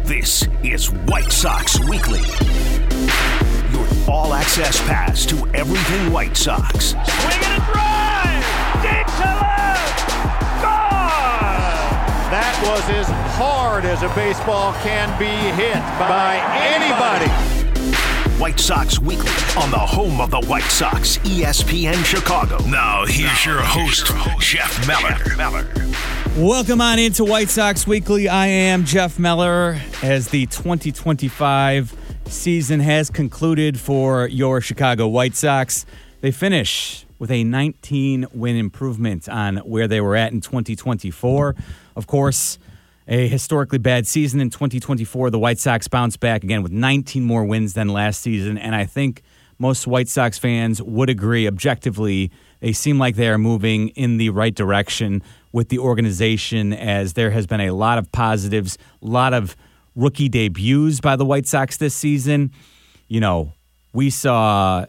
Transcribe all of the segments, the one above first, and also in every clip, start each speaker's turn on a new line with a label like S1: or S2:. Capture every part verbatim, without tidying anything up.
S1: This is White Sox Weekly, your all-access pass to everything White Sox.
S2: Swing and a drive! Deep to left! Gone!
S3: That was as hard as a baseball can be hit by anybody.
S1: White Sox Weekly on the home of the White Sox, E S P N Chicago. Now here's your host, Jeff Meller.
S4: Welcome on into White Sox Weekly. I am Jeff Meller. As the twenty twenty-five season has concluded for your Chicago White Sox, they finish with a nineteen-win improvement on where they were at in twenty twenty-four. Of course, a historically bad season in twenty twenty-four. The White Sox bounced back again with nineteen more wins than last season, and I think most White Sox fans would agree objectively they seem like they are moving in the right direction with the organization, as there has been a lot of positives, a lot of rookie debuts by the White Sox this season. You know, we saw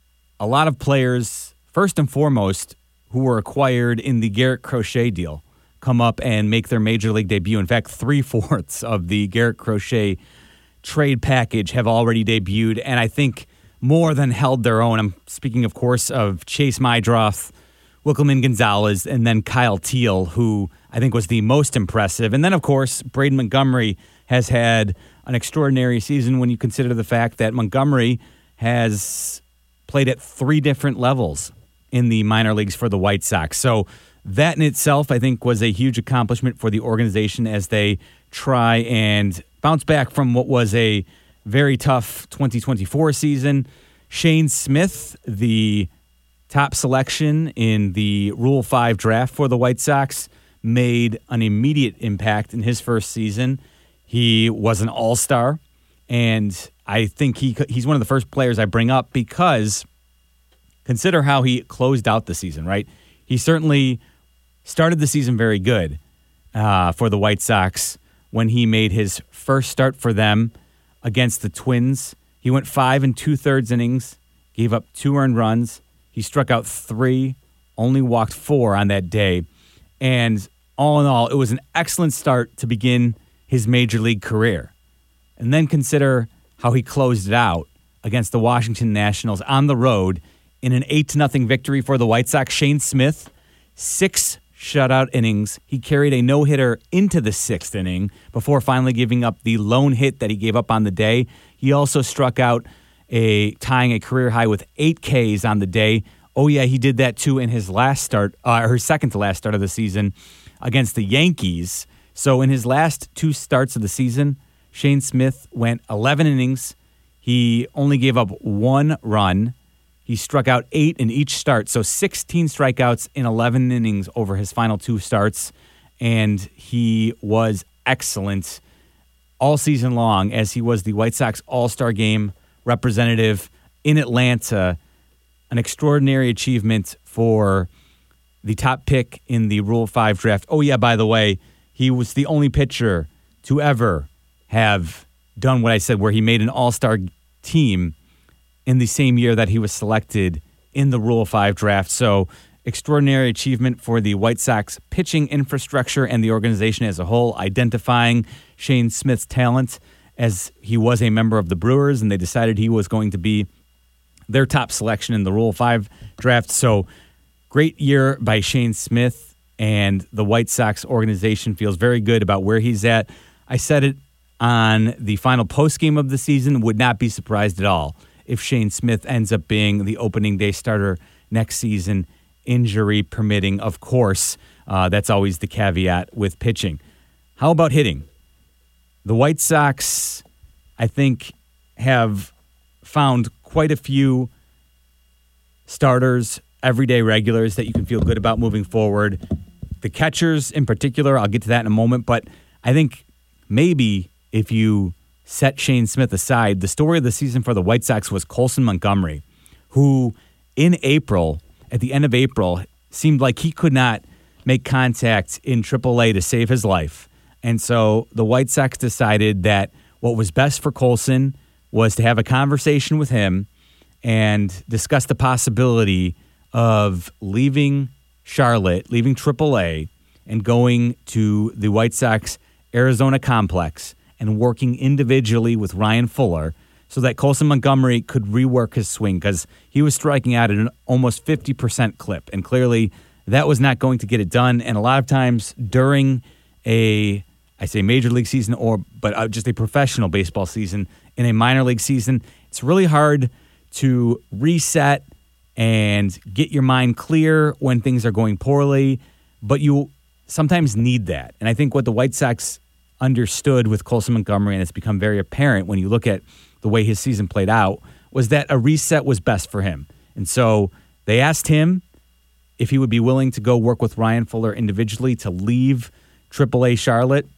S4: a lot of players, first and foremost, who were acquired in the Garrett Crochet deal, come up and make their major league debut. In fact, three-fourths of the Garrett Crochet trade package have already debuted, and I think more than held their own. I'm speaking, of course, of Chase Mydroth, Wickelman Gonzalez, and then Kyle Teal, who I think was the most impressive. And then, of course, Braden Montgomery has had an extraordinary season when you consider the fact that Montgomery has played at three different levels in the minor leagues for the White Sox. So that in itself, I think, was a huge accomplishment for the organization as they try and bounce back from what was a very tough twenty twenty-four season. Shane Smith, the top selection in the Rule five draft for the White Sox, made an immediate impact in his first season. He was an all-star, and I think he he's one of the first players I bring up because consider how he closed out the season, right? He certainly started the season very good uh, for the White Sox when he made his first start for them against the Twins. He went five and two-thirds innings, gave up two earned runs. He struck out three, only walked four on that day. And all in all, it was an excellent start to begin his major league career. And then consider how he closed it out against the Washington Nationals on the road in an eight to nothing victory for the White Sox. Shane Smith, six shutout innings. He carried a no-hitter into the sixth inning before finally giving up the lone hit that he gave up on the day. He also struck out a tying a career high with eight Ks on the day. Oh, yeah, he did that, too, in his last start, uh, or his second to last start of the season against the Yankees. So in his last two starts of the season, Shane Smith went eleven innings. He only gave up one run. He struck out eight in each start, so sixteen strikeouts in eleven innings over his final two starts, and he was excellent all season long as he was the White Sox All-Star Game representative in Atlanta, an extraordinary achievement for the top pick in the Rule five draft. Oh, yeah, by the way, he was the only pitcher to ever have done what I said, where he made an All-Star team in the same year that he was selected in the Rule five draft. So extraordinary achievement for the White Sox pitching infrastructure and the organization as a whole, identifying Shane Smith's talent as he was a member of the Brewers, and they decided he was going to be their top selection in the Rule five draft. So great year by Shane Smith, and the White Sox organization feels very good about where he's at. I said it on the final postgame of the season, would not be surprised at all if Shane Smith ends up being the opening day starter next season, injury permitting, of course. Uh, that's always the caveat with pitching. How about hitting? The White Sox, I think, have found quite a few starters, everyday regulars that you can feel good about moving forward. The catchers in particular, I'll get to that in a moment, but I think maybe if you set Shane Smith aside, the story of the season for the White Sox was Colson Montgomery, who in April, at the end of April, seemed like he could not make contact in triple A to save his life. And so the White Sox decided that what was best for Colson was to have a conversation with him and discuss the possibility of leaving Charlotte, leaving triple A, and going to the White Sox Arizona complex and working individually with Ryan Fuller so that Colson Montgomery could rework his swing because he was striking out at an almost fifty percent clip. And clearly that was not going to get it done. And a lot of times during a, I say major league season, or but uh, just a professional baseball season, in a minor league season, it's really hard to reset and get your mind clear when things are going poorly, but you sometimes need that. And I think what the White Sox understood with Colson Montgomery, and it's become very apparent when you look at the way his season played out, was that a reset was best for him. And so they asked him if he would be willing to go work with Ryan Fuller individually to leave triple A Charlotte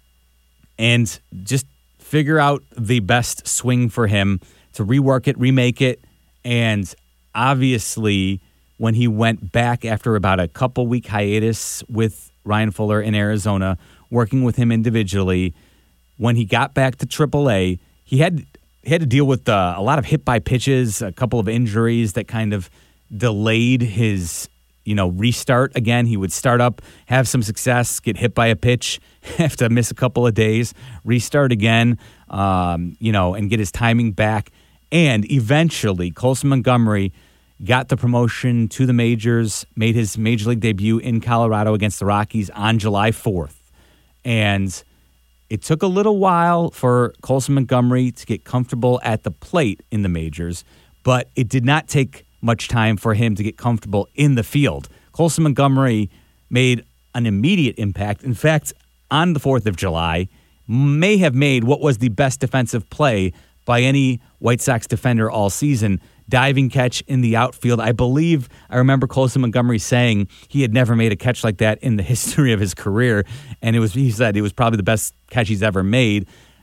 S4: and just figure out the best swing for him to rework it, remake it. And obviously, when he went back after about a couple week hiatus with Ryan Fuller in Arizona, working with him individually, when he got back to triple A, he had he had to deal with uh, a lot of hit by pitches, a couple of injuries that kind of delayed his, you know, restart again. He would start up, have some success, get hit by a pitch, have to miss a couple of days, restart again, um, you know, and get his timing back. And eventually, Colson Montgomery got the promotion to the majors, made his major league debut in Colorado against the Rockies on July fourth. And it took a little while for Colson Montgomery to get comfortable at the plate in the majors, but it did not take much time for him to get comfortable in the field. Colson Montgomery made an immediate impact. In fact, on the fourth of July, may have made what was the best defensive play by any White Sox defender all season, diving catch in the outfield. I believe I remember Colson Montgomery saying he had never made a catch like that in the history of his career, and it was he said it was probably the best catch he's ever made.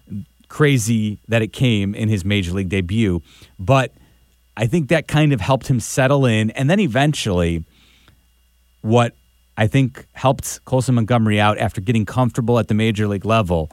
S4: Crazy that it came in his major league debut, but I think that kind of helped him settle in, and then eventually what I think helped Colson Montgomery out after getting comfortable at the major league level,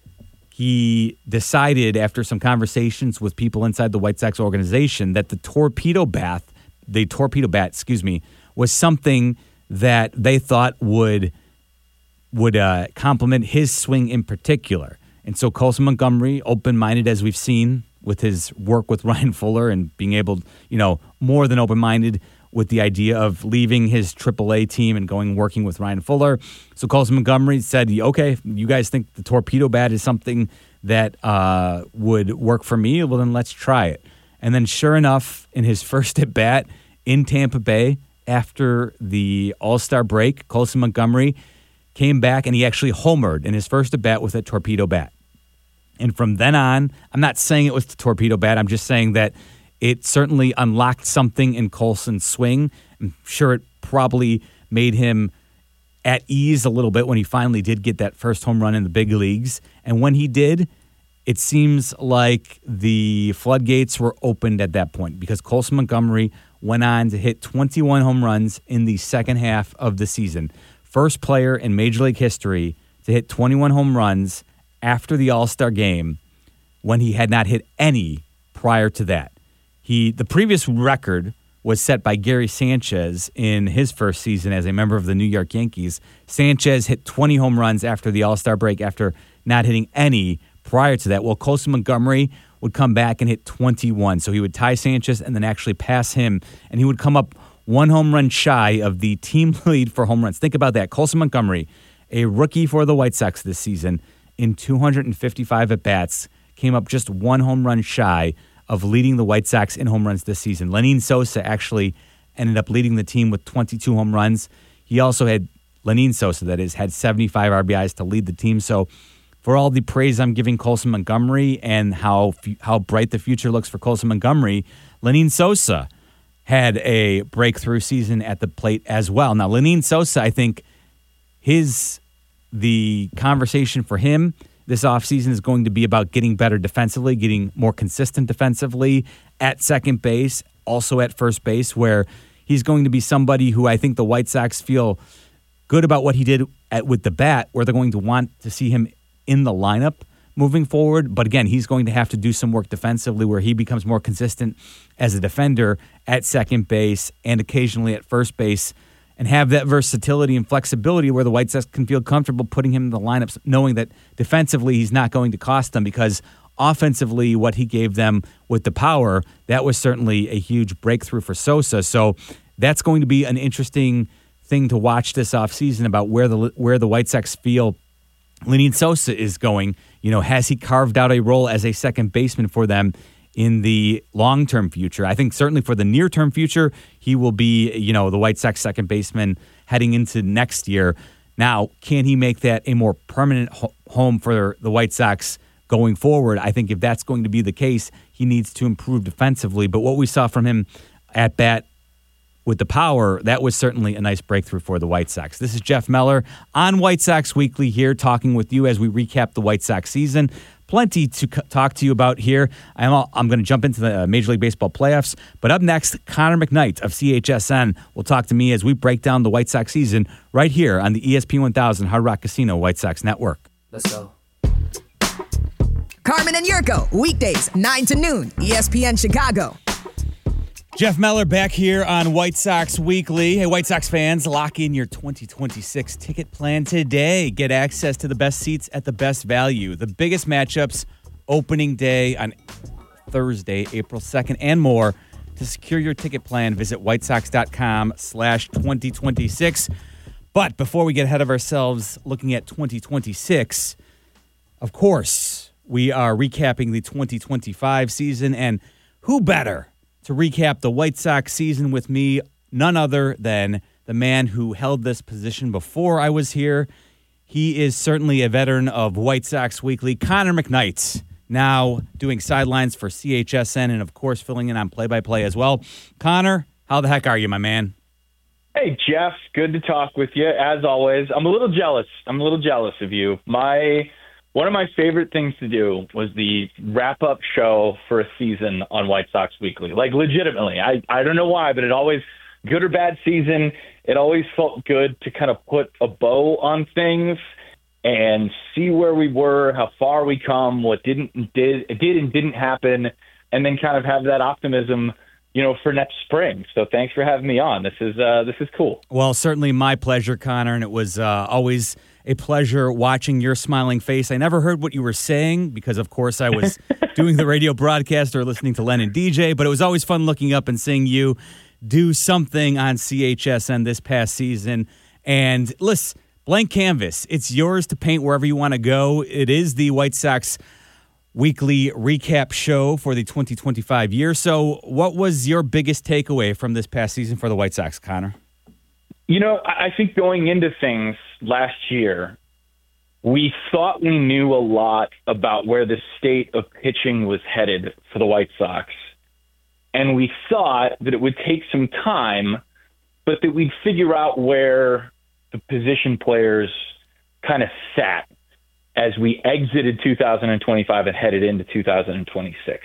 S4: he decided after some conversations with people inside the White Sox organization that the torpedo bat, the torpedo bat, excuse me, was something that they thought would would uh, complement his swing in particular. And so Colson Montgomery, open-minded as we've seen with his work with Ryan Fuller and being able, you know, more than open-minded with the idea of leaving his triple A team and going working with Ryan Fuller. So Colson Montgomery said, okay, you guys think the torpedo bat is something that uh, would work for me? Well, then let's try it. And then sure enough, in his first at-bat in Tampa Bay after the All-Star break, Colson Montgomery came back and he actually homered in his first at-bat with a torpedo bat. And from then on, I'm not saying it was the torpedo bat, I'm just saying that it certainly unlocked something in Colson's swing. I'm sure it probably made him at ease a little bit when he finally did get that first home run in the big leagues. And when he did, it seems like the floodgates were opened at that point because Colson Montgomery went on to hit twenty-one home runs in the second half of the season. First player in Major League history to hit twenty-one home runs after the All-Star game when he had not hit any prior to that. He, the previous record was set by Gary Sanchez in his first season as a member of the New York Yankees. Sanchez hit twenty home runs after the All-Star break after not hitting any prior to that. Well, Colson Montgomery would come back and hit twenty-one. So he would tie Sanchez and then actually pass him, and he would come up one home run shy of the team lead for home runs. Think about that. Colson Montgomery, a rookie for the White Sox this season, in two hundred fifty-five at-bats, came up just one home run shy of leading the White Sox in home runs this season. Lenyn Sosa actually ended up leading the team with twenty-two home runs. He also had, Lenyn Sosa, that is, had seventy-five R B Is to lead the team. So for all the praise I'm giving Colson Montgomery and how how bright the future looks for Colson Montgomery, Lenyn Sosa had a breakthrough season at the plate as well. Now, Lenyn Sosa, I think his the conversation for him this offseason is going to be about getting better defensively, getting more consistent defensively at second base, also at first base, where he's going to be somebody who I think the White Sox feel good about what he did at, with the bat, where they're going to want to see him in the lineup moving forward. But again, he's going to have to do some work defensively where he becomes more consistent as a defender at second base and occasionally at first base and have that versatility and flexibility where the White Sox can feel comfortable putting him in the lineups, knowing that defensively he's not going to cost them, because offensively what he gave them with the power, that was certainly a huge breakthrough for Sosa. So that's going to be an interesting thing to watch this offseason about where the where the White Sox feel Lenyn Sosa is going. You know, has he carved out a role as a second baseman for them in the long-term future? I think certainly for the near-term future, he will be, you know, the White Sox second baseman heading into next year. Now, can he make that a more permanent ho- home for the White Sox going forward? I think if that's going to be the case, he needs to improve defensively. But what we saw from him at bat with the power, that was certainly a nice breakthrough for the White Sox. This is Jeff Meller on White Sox Weekly here, talking with you as we recap the White Sox season. Plenty to c- talk to you about here. I'm, all, I'm going to jump into the Major League Baseball playoffs. But up next, Connor McKnight of C H S N will talk to me as we break down the White Sox season right here on the E S P one thousand Hard Rock Casino White Sox Network.
S5: Let's go.
S6: Carmen and Yurko, weekdays, nine to noon, E S P N Chicago.
S4: Jeff Meller back here on White Sox Weekly. Hey, White Sox fans, lock in your twenty twenty-six ticket plan today. Get access to the best seats at the best value. The biggest matchups opening day on Thursday, April second, and more. To secure your ticket plan, visit whitesox.com slash 2026. But before we get ahead of ourselves looking at twenty twenty-six, of course, we are recapping the twenty twenty-five season, and who better to recap the White Sox season with me, none other than the man who held this position before I was here. He is certainly a veteran of White Sox Weekly, Connor McKnight, now doing sidelines for C H S N and, of course, filling in on play-by-play as well. Connor, how the heck are you, my man?
S7: Hey, Jeff. Good to talk with you, as always. I'm a little jealous. I'm a little jealous of you. My One of my favorite things to do was the wrap-up show for a season on White Sox Weekly. Like, legitimately. I, I don't know why, but it always, good or bad season, it always felt good to kind of put a bow on things and see where we were, how far we come, what didn't did did and didn't happen, and then kind of have that optimism, you know, for next spring. So thanks for having me on. This is uh, this is cool.
S4: Well, certainly my pleasure, Connor, and it was uh, always a pleasure watching your smiling face. I never heard what you were saying because, of course, I was doing the radio broadcast or listening to Len and D J, but it was always fun looking up and seeing you do something on C H S N this past season. And listen, blank canvas. It's yours to paint wherever you want to go. It is the White Sox Weekly recap show for the twenty twenty-five year. So what was your biggest takeaway from this past season for the White Sox, Connor?
S7: You know, I think going into things last year, we thought we knew a lot about where the state of pitching was headed for the White Sox. And we thought that it would take some time, but that we'd figure out where the position players kind of sat as we exited two thousand twenty-five and headed into two thousand twenty-six.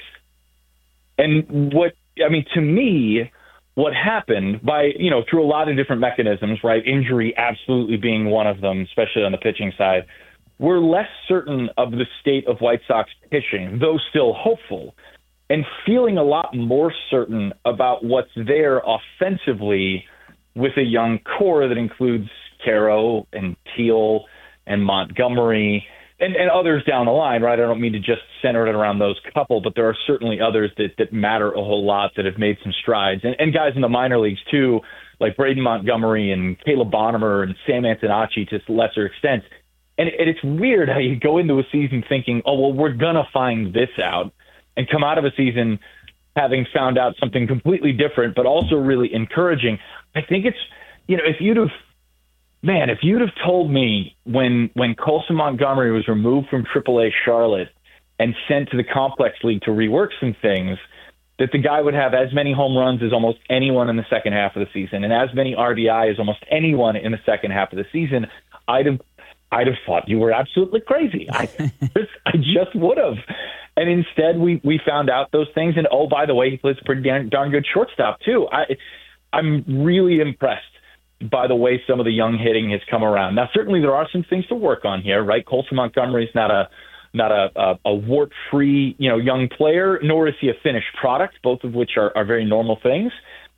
S7: And what, I mean, to me, what happened by, you know, through a lot of different mechanisms, right? Injury absolutely being one of them, especially on the pitching side. We're less certain of the state of White Sox pitching, though still hopeful, and feeling a lot more certain about what's there offensively with a young core that includes Caro and Teal and Montgomery and, and others down the line, right? I don't mean to just center it around those couple, but there are certainly others that, that matter a whole lot that have made some strides. And, and guys in the minor leagues, too, like Braden Montgomery and Caleb Bonnemer and Sam Antonacci to lesser extent. And, and it's weird how you go into a season thinking, oh, well, we're going to find this out, and come out of a season having found out something completely different, but also really encouraging. I think it's, you know, if you'd have, man, if you'd have told me when when Colson Montgomery was removed from triple A Charlotte and sent to the Complex League to rework some things, that the guy would have as many home runs as almost anyone in the second half of the season and as many R B I as almost anyone in the second half of the season, I'd have I'd have thought you were absolutely crazy. I just, I just would have. And instead, we, we found out those things. And, oh, by the way, he plays a pretty darn, darn good shortstop, too. I, I'm really impressed by the way some of the young hitting has come around. Now, certainly there are some things to work on here, right? Colson Montgomery is not a not a, a, a wart-free, you know, young player, nor is he a finished product, both of which are, are very normal things.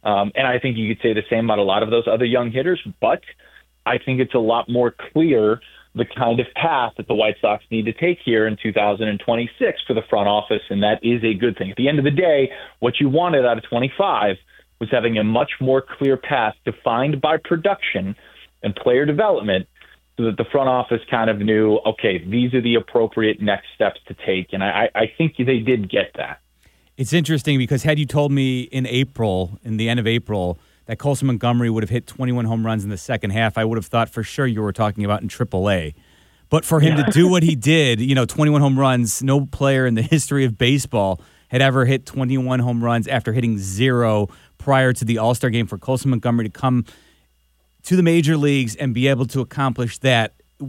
S7: Um, and I think you could say the same about a lot of those other young hitters, but I think it's a lot more clear the kind of path that the White Sox need to take here in two thousand twenty-six for the front office, and that is a good thing. At the end of the day, what you wanted out of twenty-five was having a much more clear path defined by production and player development so that the front office kind of knew, okay, these are the appropriate next steps to take, and I, I think they did get that.
S4: It's interesting because had you told me in April, in the end of April, that Colson Montgomery would have hit twenty-one home runs in the second half, I would have thought for sure you were talking about in triple A. But for him yeah. to do what he did, you know, twenty-one home runs, no player in the history of baseball had ever hit twenty-one home runs after hitting zero prior to the All-Star game. For Colson Montgomery to come to the major leagues and be able to accomplish that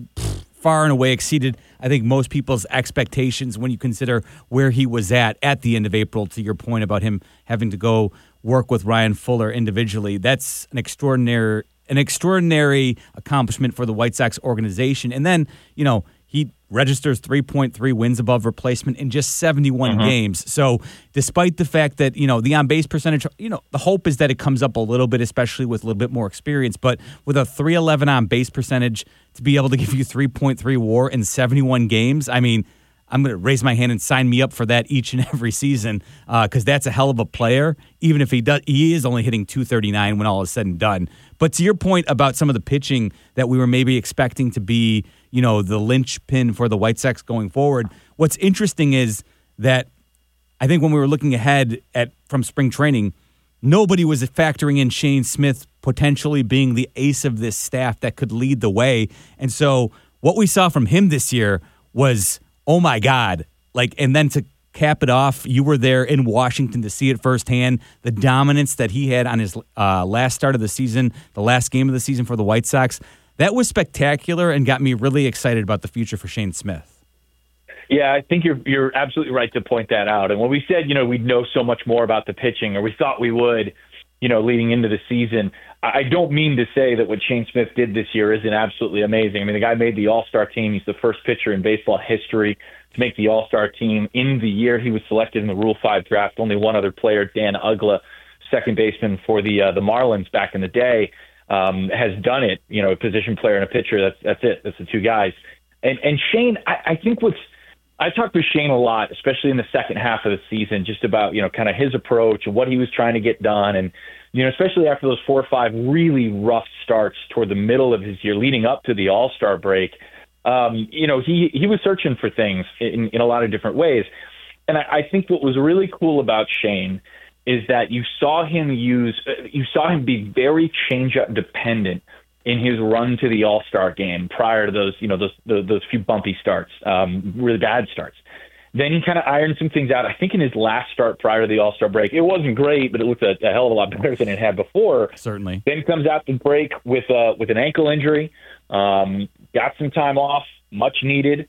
S4: far and away exceeded, I think, most people's expectations when you consider where he was at at the end of April, to your point about him having to go work with Ryan Fuller individually. That's an extraordinary an extraordinary accomplishment for the White Sox organization. And then, you know, he registers three point three wins above replacement in just seventy-one mm-hmm. games. So despite the fact that, you know, the on-base percentage, you know, the hope is that it comes up a little bit, especially with a little bit more experience. But with a three eleven on-base percentage, to be able to give you three point three WAR in seventy-one games, I mean, I'm going to raise my hand and sign me up for that each and every season because uh, that's a hell of a player, even if he does, he is only hitting two thirty-nine when all is said and done. But to your point about some of the pitching that we were maybe expecting to be, you know, the linchpin for the White Sox going forward, what's interesting is that I think when we were looking ahead at from spring training, nobody was factoring in Shane Smith potentially being the ace of this staff that could lead the way. And so what we saw from him this year was, oh my God, like, and then to cap it off, you were there in Washington to see it firsthand, the dominance that he had on his uh, last start of the season, the last game of the season for the White Sox. That was spectacular and got me really excited about the future for Shane Smith.
S7: Yeah, I think you're you're absolutely right to point that out. And when we said, you know, we'd know so much more about the pitching, or we thought we would, you know, leading into the season, I don't mean to say that what Shane Smith did this year isn't absolutely amazing. I mean, the guy made the All-Star team. He's the first pitcher in baseball history to make the All-Star team in the year he was selected in the Rule five draft. Only one other player, Dan Uggla, second baseman for the uh, the Marlins back in the day, um, has done it. You know, a position player and a pitcher. That's that's it. That's the two guys. And and Shane, I, I think what's I talked with Shane a lot, especially in the second half of the season, just about, you know, kind of his approach and what he was trying to get done. And, you know, especially after those four or five really rough starts toward the middle of his year leading up to the All-Star break, um, you know, he, he was searching for things in, in a lot of different ways. And I, I think what was really cool about Shane is that you saw him use, you saw him be very change-up dependent in his run to the All-Star game prior to those, you know, those those, those few bumpy starts, um, really bad starts. Then he kind of ironed some things out. I think in his last start prior to the All-Star break, it wasn't great, but it looked a, a hell of a lot better than it had before.
S4: Certainly. Then
S7: comes out the break with uh, with an ankle injury, um, got some time off, much needed.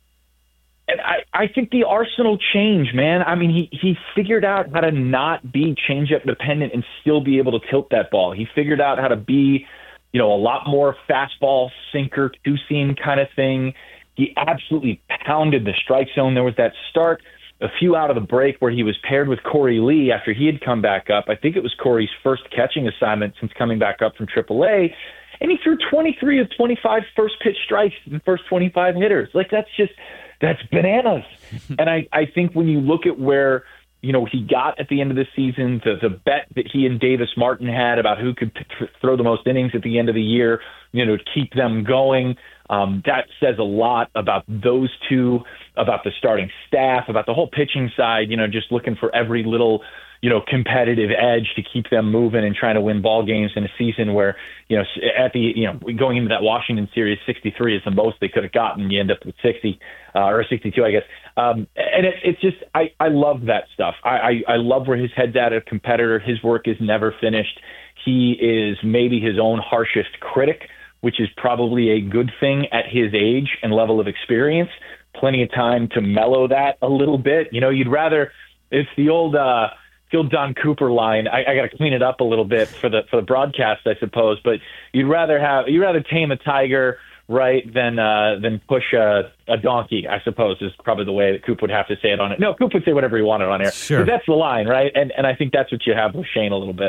S7: And I, I think the arsenal changed, man. I mean, he, he figured out how to not be change-up dependent and still be able to tilt that ball. He figured out how to be, you know, a lot more fastball, sinker, two-seam kind of thing. He absolutely pounded the strike zone. There was that start a few out of the break where he was paired with Corey Lee after he had come back up. I think it was Corey's first catching assignment since coming back up from triple A. And he threw twenty-three of twenty-five first-pitch strikes in the first twenty-five hitters. Like, that's just – that's bananas. And I, I think when you look at where – you know, he got at the end of the season, the, the bet that he and Davis Martin had about who could th- throw the most innings at the end of the year, you know, to keep them going. Um, that says a lot about those two, about the starting staff, about the whole pitching side, you know, just looking for every little, you know, competitive edge to keep them moving and trying to win ball games in a season where, you know, at the, you know, going into that Washington series, sixty-three is the most they could have gotten. You end up with sixty uh, or sixty-two, I guess. Um, and it, it's just, I, I love that stuff. I, I, I love where his head's at as a competitor. His work is never finished. He is maybe his own harshest critic, which is probably a good thing at his age and level of experience. Plenty of time to mellow that a little bit. You know, you'd rather, it's the old, uh, the old Don Cooper line. I, I got to clean it up a little bit for the, for the broadcast, I suppose, but you'd rather have, you'd rather tame a tiger, right, than uh, than push a, a donkey, I suppose, is probably the way that Coop would have to say it on it. No, Coop would say whatever he wanted on air.
S4: Sure.
S7: But that's the line, right? And and I think that's what you have with Shane a little bit.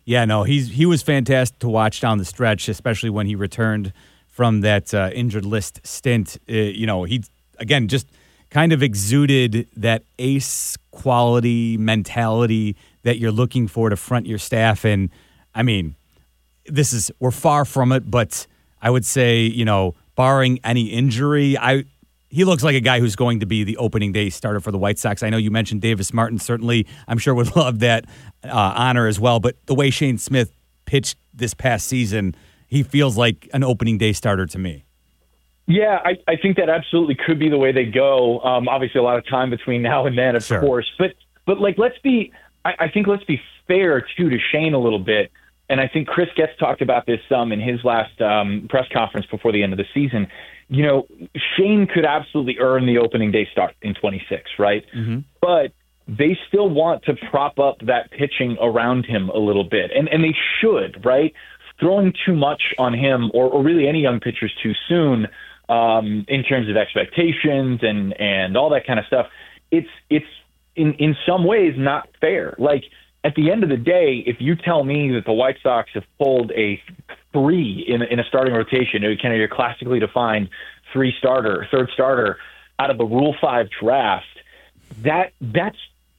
S4: Yeah, no, he's he was fantastic to watch down the stretch, especially when he returned from that uh, injured list stint. Uh, you know, he, again, just kind of exuded that ace quality mentality that you're looking for to front your staff. And, I mean, this is, we're far from it, but I would say, you know, barring any injury, I he looks like a guy who's going to be the opening day starter for the White Sox. I know you mentioned Davis Martin. Certainly, I'm sure would love that uh, honor as well. But the way Shane Smith pitched this past season, he feels like an opening day starter to me.
S7: Yeah, I, I think that absolutely could be the way they go. Um, obviously, a lot of time between now and then, of
S4: Sure.
S7: course. But but like, let's be. I, I think let's be fair too to Shane a little bit. And I think Chris Getz talked about this some in his last um, press conference before the end of the season. You know, Shane could absolutely earn the opening day start in twenty-six, right? Mm-hmm. But they still want to prop up that pitching around him a little bit, and and they should, right? Throwing too much on him, or, or really any young pitchers too soon, um, in terms of expectations and and all that kind of stuff, it's it's in in some ways not fair. Like, at the end of the day, if you tell me that the White Sox have pulled a three in, in a starting rotation, kind of your classically defined three starter, third starter out of a Rule five draft, that that's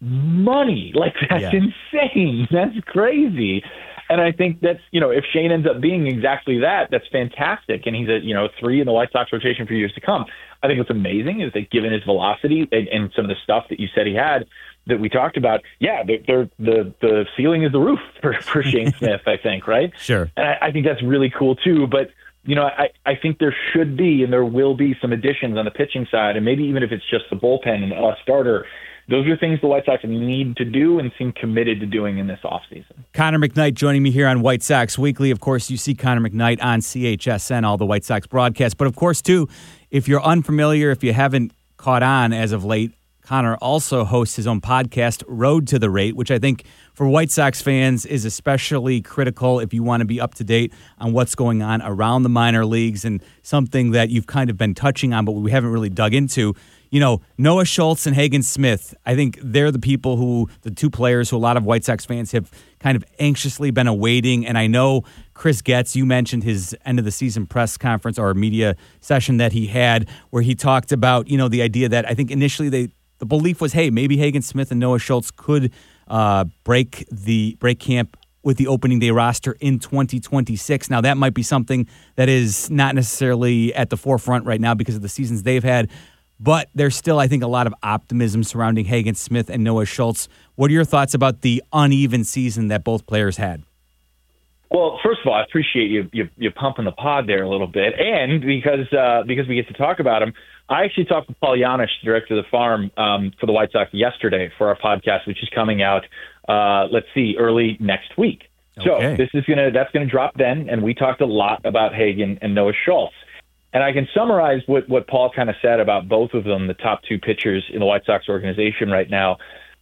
S7: money. Like, that's
S4: Yeah.
S7: insane. That's crazy. And I think that's, you know, if Shane ends up being exactly that, that's fantastic. And he's a, you know, three in the White Sox rotation for years to come. I think what's amazing is that given his velocity and, and some of the stuff that you said he had, that we talked about, yeah, they're, they're, the the ceiling is the roof for, for Shane Smith, I think, right?
S4: Sure.
S7: And I, I think that's really cool, too. But, you know, I, I think there should be and there will be some additions on the pitching side, and maybe even if it's just the bullpen and a starter. Those are things the White Sox need to do and seem committed to doing in this offseason.
S4: Connor McKnight joining me here on White Sox Weekly. Of course, you see Connor McKnight on C H S N, all the White Sox broadcasts. But, of course, too, if you're unfamiliar, if you haven't caught on as of late, Connor also hosts his own podcast, Road to the Rate, which I think for White Sox fans is especially critical if you want to be up to date on what's going on around the minor leagues, and something that you've kind of been touching on but we haven't really dug into. You know, Noah Schultz and Hagen Smith, I think they're the people who, the two players who a lot of White Sox fans have kind of anxiously been awaiting. And I know Chris Getz, you mentioned his end of the season press conference or media session that he had where he talked about, you know, the idea that I think initially they, the belief was, hey, maybe Hagen Smith and Noah Schultz could uh, break the break camp with the opening day roster in twenty twenty-six. Now, that might be something that is not necessarily at the forefront right now because of the seasons they've had. But there's still, I think, a lot of optimism surrounding Hagen Smith and Noah Schultz. What are your thoughts about the uneven season that both players had?
S7: Well, first of all, I appreciate you you, you pumping the pod there a little bit. And because uh, because we get to talk about him, I actually talked with Paul Janisch, director of the farm um, for the White Sox yesterday for our podcast, which is coming out, uh, let's see, early next week.
S4: Okay.
S7: So this is gonna that's going to drop then. And we talked a lot about Hagen and Noah Schultz. And I can summarize what, what Paul kind of said about both of them, the top two pitchers in the White Sox organization right now.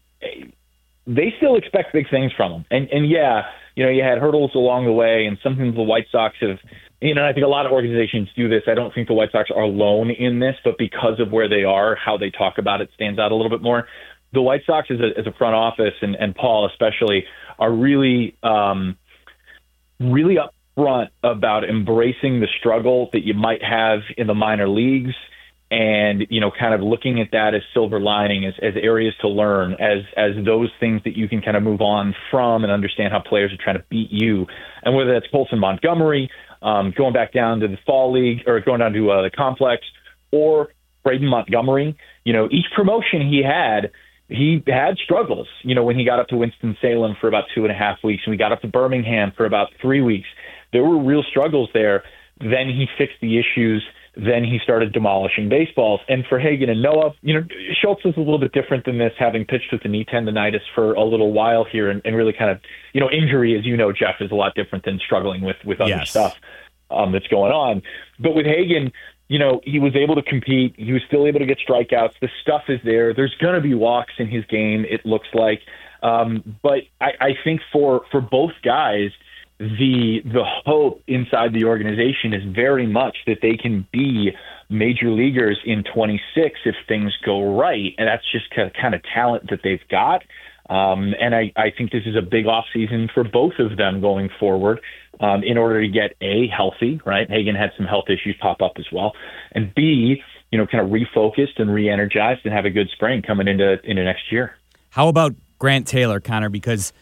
S7: They still expect big things from them. And, and yeah, you know, you had hurdles along the way, and something the White Sox have, you know, I think a lot of organizations do this. I don't think the White Sox are alone in this, but because of where they are, how they talk about it stands out a little bit more. The White Sox as a, as a front office, and, and Paul especially, are really, um, really up front about embracing the struggle that you might have in the minor leagues, and, you know, kind of looking at that as silver lining, as, as areas to learn, as as those things that you can kind of move on from and understand how players are trying to beat you. And whether that's Colson Montgomery, um, going back down to the fall league, or going down to uh, the complex, or Braden Montgomery, you know, each promotion he had, he had struggles. You know, when he got up to Winston-Salem for about two and a half weeks, and we got up to Birmingham for about three weeks, there were real struggles there. Then he fixed the issues. Then he started demolishing baseballs. And for Hagen and Noah, you know, Schultz is a little bit different than this, having pitched with the knee tendonitis for a little while here, and, and really kind of, you know, injury, as you know, Jeff, is a lot different than struggling with, with other
S4: Yes.
S7: stuff um, that's going on. But with Hagen, you know, he was able to compete. He was still able to get strikeouts. The stuff is there. There's going to be walks in his game, it looks like. Um, but I, I think for, for both guys, the the hope inside the organization is very much that they can be major leaguers in twenty-six if things go right. And that's just kind of, kind of talent that they've got. Um, and I, I think this is a big offseason for both of them going forward um, in order to get, A, healthy, right? Hagan had some health issues pop up as well. And B, you know, kind of refocused and re-energized and have a good spring coming into into next year.
S4: How about Grant Taylor, Connor? Because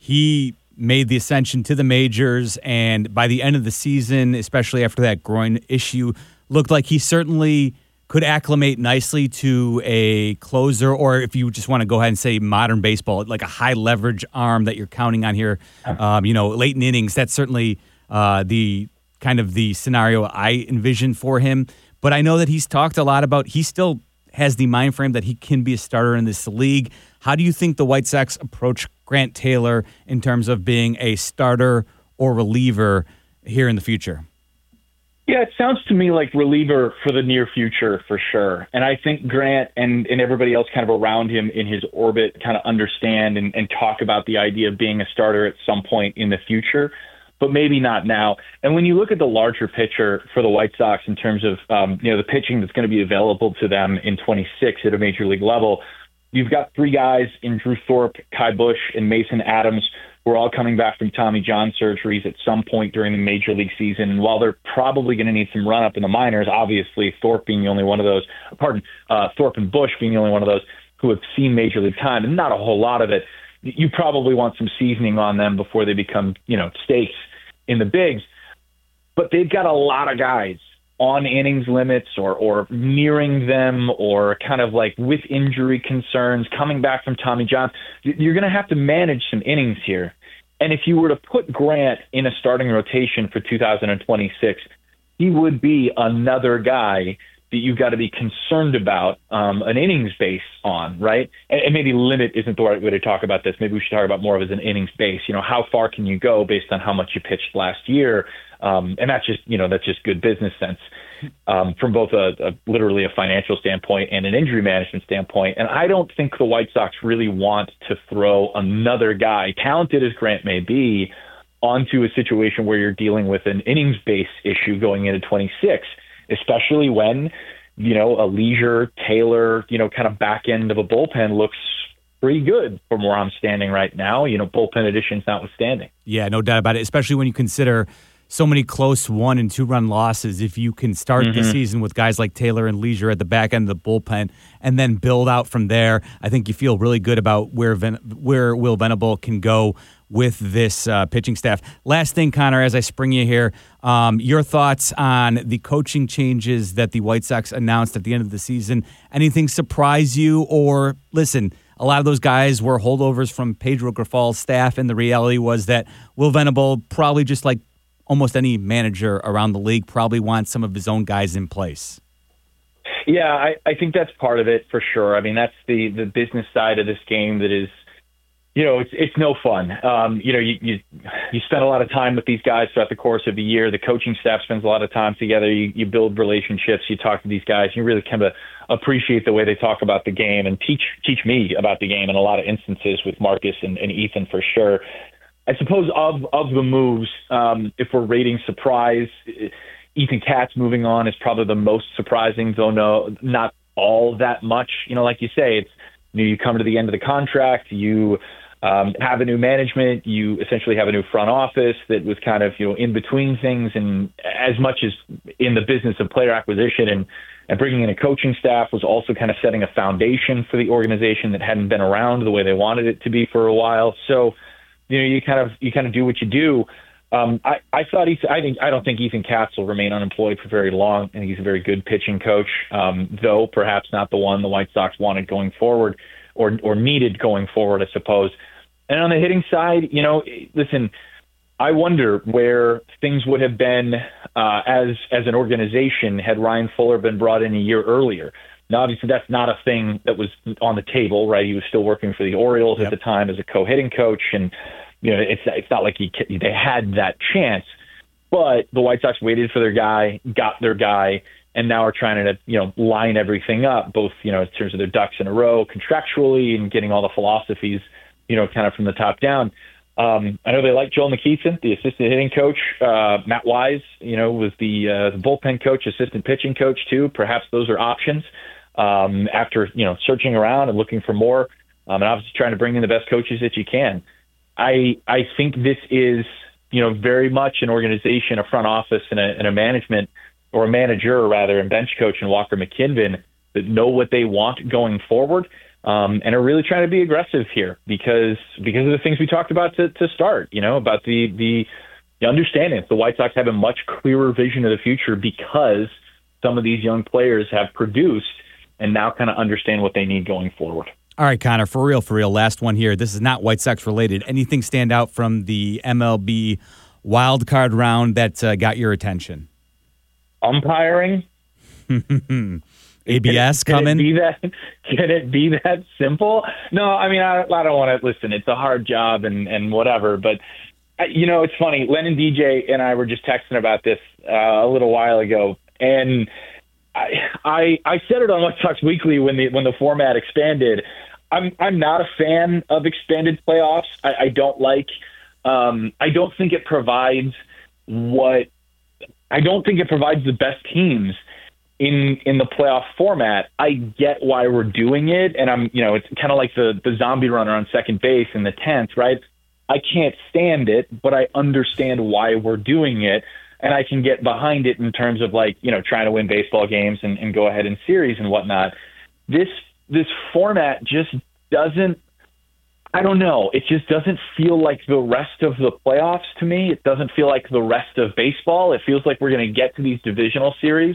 S4: he made the ascension to the majors, and by the end of the season, especially after that groin issue, looked like he certainly could acclimate nicely to a closer, or if you just want to go ahead and say modern baseball, like a high leverage arm that you're counting on here, um, you know, late in innings. That's certainly uh, the kind of the scenario I envision for him. But I know that he's talked a lot about, he still has the mind frame that he can be a starter in this league. How do you think the White Sox approach Grant Taylor in terms of being a starter or reliever here in the future?
S7: Yeah, it sounds to me like reliever for the near future for sure. And I think Grant and, and everybody else kind of around him in his orbit kind of understand and, and talk about the idea of being a starter at some point in the future, but maybe not now. And when you look at the larger picture for the White Sox in terms of um, you know the pitching that's going to be available to them in twenty-six at a major league level, you've got three guys in Drew Thorpe, Kai Bush, and Mason Adams who are all coming back from Tommy John surgeries at some point during the major league season. And while they're probably going to need some run up in the minors, obviously Thorpe being the only one of those, pardon, uh, Thorpe and Bush being the only one of those who have seen major league time, and not a whole lot of it, you probably want some seasoning on them before they become, you know, steaks in the bigs. But they've got a lot of guys on innings limits or or nearing them or kind of like with injury concerns coming back from Tommy John. You're going to have to manage some innings here. And if you were to put Grant in a starting rotation for two thousand twenty-six, he would be another guy that you've got to be concerned about um, an innings base on, right? And, and maybe limit isn't the right way to talk about this. Maybe we should talk about more of as an innings base. You know, how far can you go based on how much you pitched last year? Um, and that's just, you know, that's just good business sense um, from both a, a literally a financial standpoint and an injury management standpoint. And I don't think the White Sox really want to throw another guy, talented as Grant may be, onto a situation where you're dealing with an innings-based issue going into twenty-six, especially when, you know, a Leisure, Taylor, you know, kind of back end of a bullpen looks pretty good from where I'm standing right now, you know, bullpen additions notwithstanding.
S4: Yeah, no doubt about it, especially when you consider so many close one and two run losses. If you can start mm-hmm. the season with guys like Taylor and Leisure at the back end of the bullpen and then build out from there, I think you feel really good about where Ven- where Will Venable can go with this uh, pitching staff. Last thing, Connor, as I spring you here, um, your thoughts on the coaching changes that the White Sox announced at the end of the season. Anything surprise you? Or listen, a lot of those guys were holdovers from Pedro Grifal's staff, and the reality was that Will Venable, probably just like almost any manager around the league, probably wants some of his own guys in place.
S7: Yeah, I, I think that's part of it for sure. I mean, that's the, the business side of this game that is, you know, it's it's no fun. Um, you know, you, you you spend a lot of time with these guys throughout the course of the year. The coaching staff spends a lot of time together. You, you build relationships. You talk to these guys. You really kind of appreciate the way they talk about the game and teach teach me about the game in a lot of instances with Marcus and, and Ethan for sure. I suppose of of the moves, um, if we're rating surprise, Ethan Katz moving on is probably the most surprising, though no, not all that much. You know, like you say, it's you, know, you come to the end of the contract, you um, have a new management, you essentially have a new front office that was kind of, you know, in between things, and as much as in the business of player acquisition and, and bringing in a coaching staff was also kind of setting a foundation for the organization that hadn't been around the way they wanted it to be for a while. So, you know, you kind of you kind of do what you do. Um, I, I thought Ethan, I think I don't think Ethan Katz will remain unemployed for very long. I think he's a very good pitching coach, um, though perhaps not the one the White Sox wanted going forward or or needed going forward, I suppose. And on the hitting side, you know, listen, I wonder where things would have been uh, as as an organization had Ryan Fuller been brought in a year earlier. Now, obviously, that's not a thing that was on the table, right? He was still working for the Orioles yep. at the time as a co-hitting coach, and you know, it's it's not like he they had that chance. But the White Sox waited for their guy, got their guy, and now are trying to you know line everything up, both you know in terms of their ducks in a row contractually and getting all the philosophies, you know, kind of from the top down. Um, I know they like Joel Nikitson, the assistant hitting coach. Uh, Matt Wise, you know, was the, uh, the bullpen coach, assistant pitching coach too. Perhaps those are options. Um, after, you know, searching around and looking for more, um, and obviously trying to bring in the best coaches that you can. I I think this is, you know, very much an organization, a front office, and a, and a management, or a manager, rather, and bench coach in Walker McKinven that know what they want going forward, um, and are really trying to be aggressive here because because of the things we talked about to, to start, you know, about the, the the understanding that the White Sox have a much clearer vision of the future because some of these young players have produced and now kind of understand what they need going forward.
S4: All right, Connor, for real, for real, last one here. This is not White Sox related. Anything stand out from the M L B wild card round that uh, got your attention?
S7: Umpiring?
S4: A B S
S7: can it,
S4: coming?
S7: Can it, be that, can it be that simple? No, I mean, I, I don't want to, listen, it's a hard job and, and whatever, but, you know, it's funny. Len and D J and I were just texting about this uh, a little while ago, and I, I I said it on White Sox Weekly when the when the format expanded. I'm I'm not a fan of expanded playoffs. I, I don't like. Um, I don't think it provides what. I don't think it provides the best teams in in the playoff format. I get why we're doing it, and I'm you know it's kind of like the the zombie runner on second base in the tenth, right? I can't stand it, but I understand why we're doing it, and I can get behind it in terms of, like, you know, trying to win baseball games and, and go ahead in series and whatnot. This this format just doesn't, I don't know, it just doesn't feel like the rest of the playoffs to me. It doesn't feel like the rest of baseball. It feels like we're going to get to these divisional series,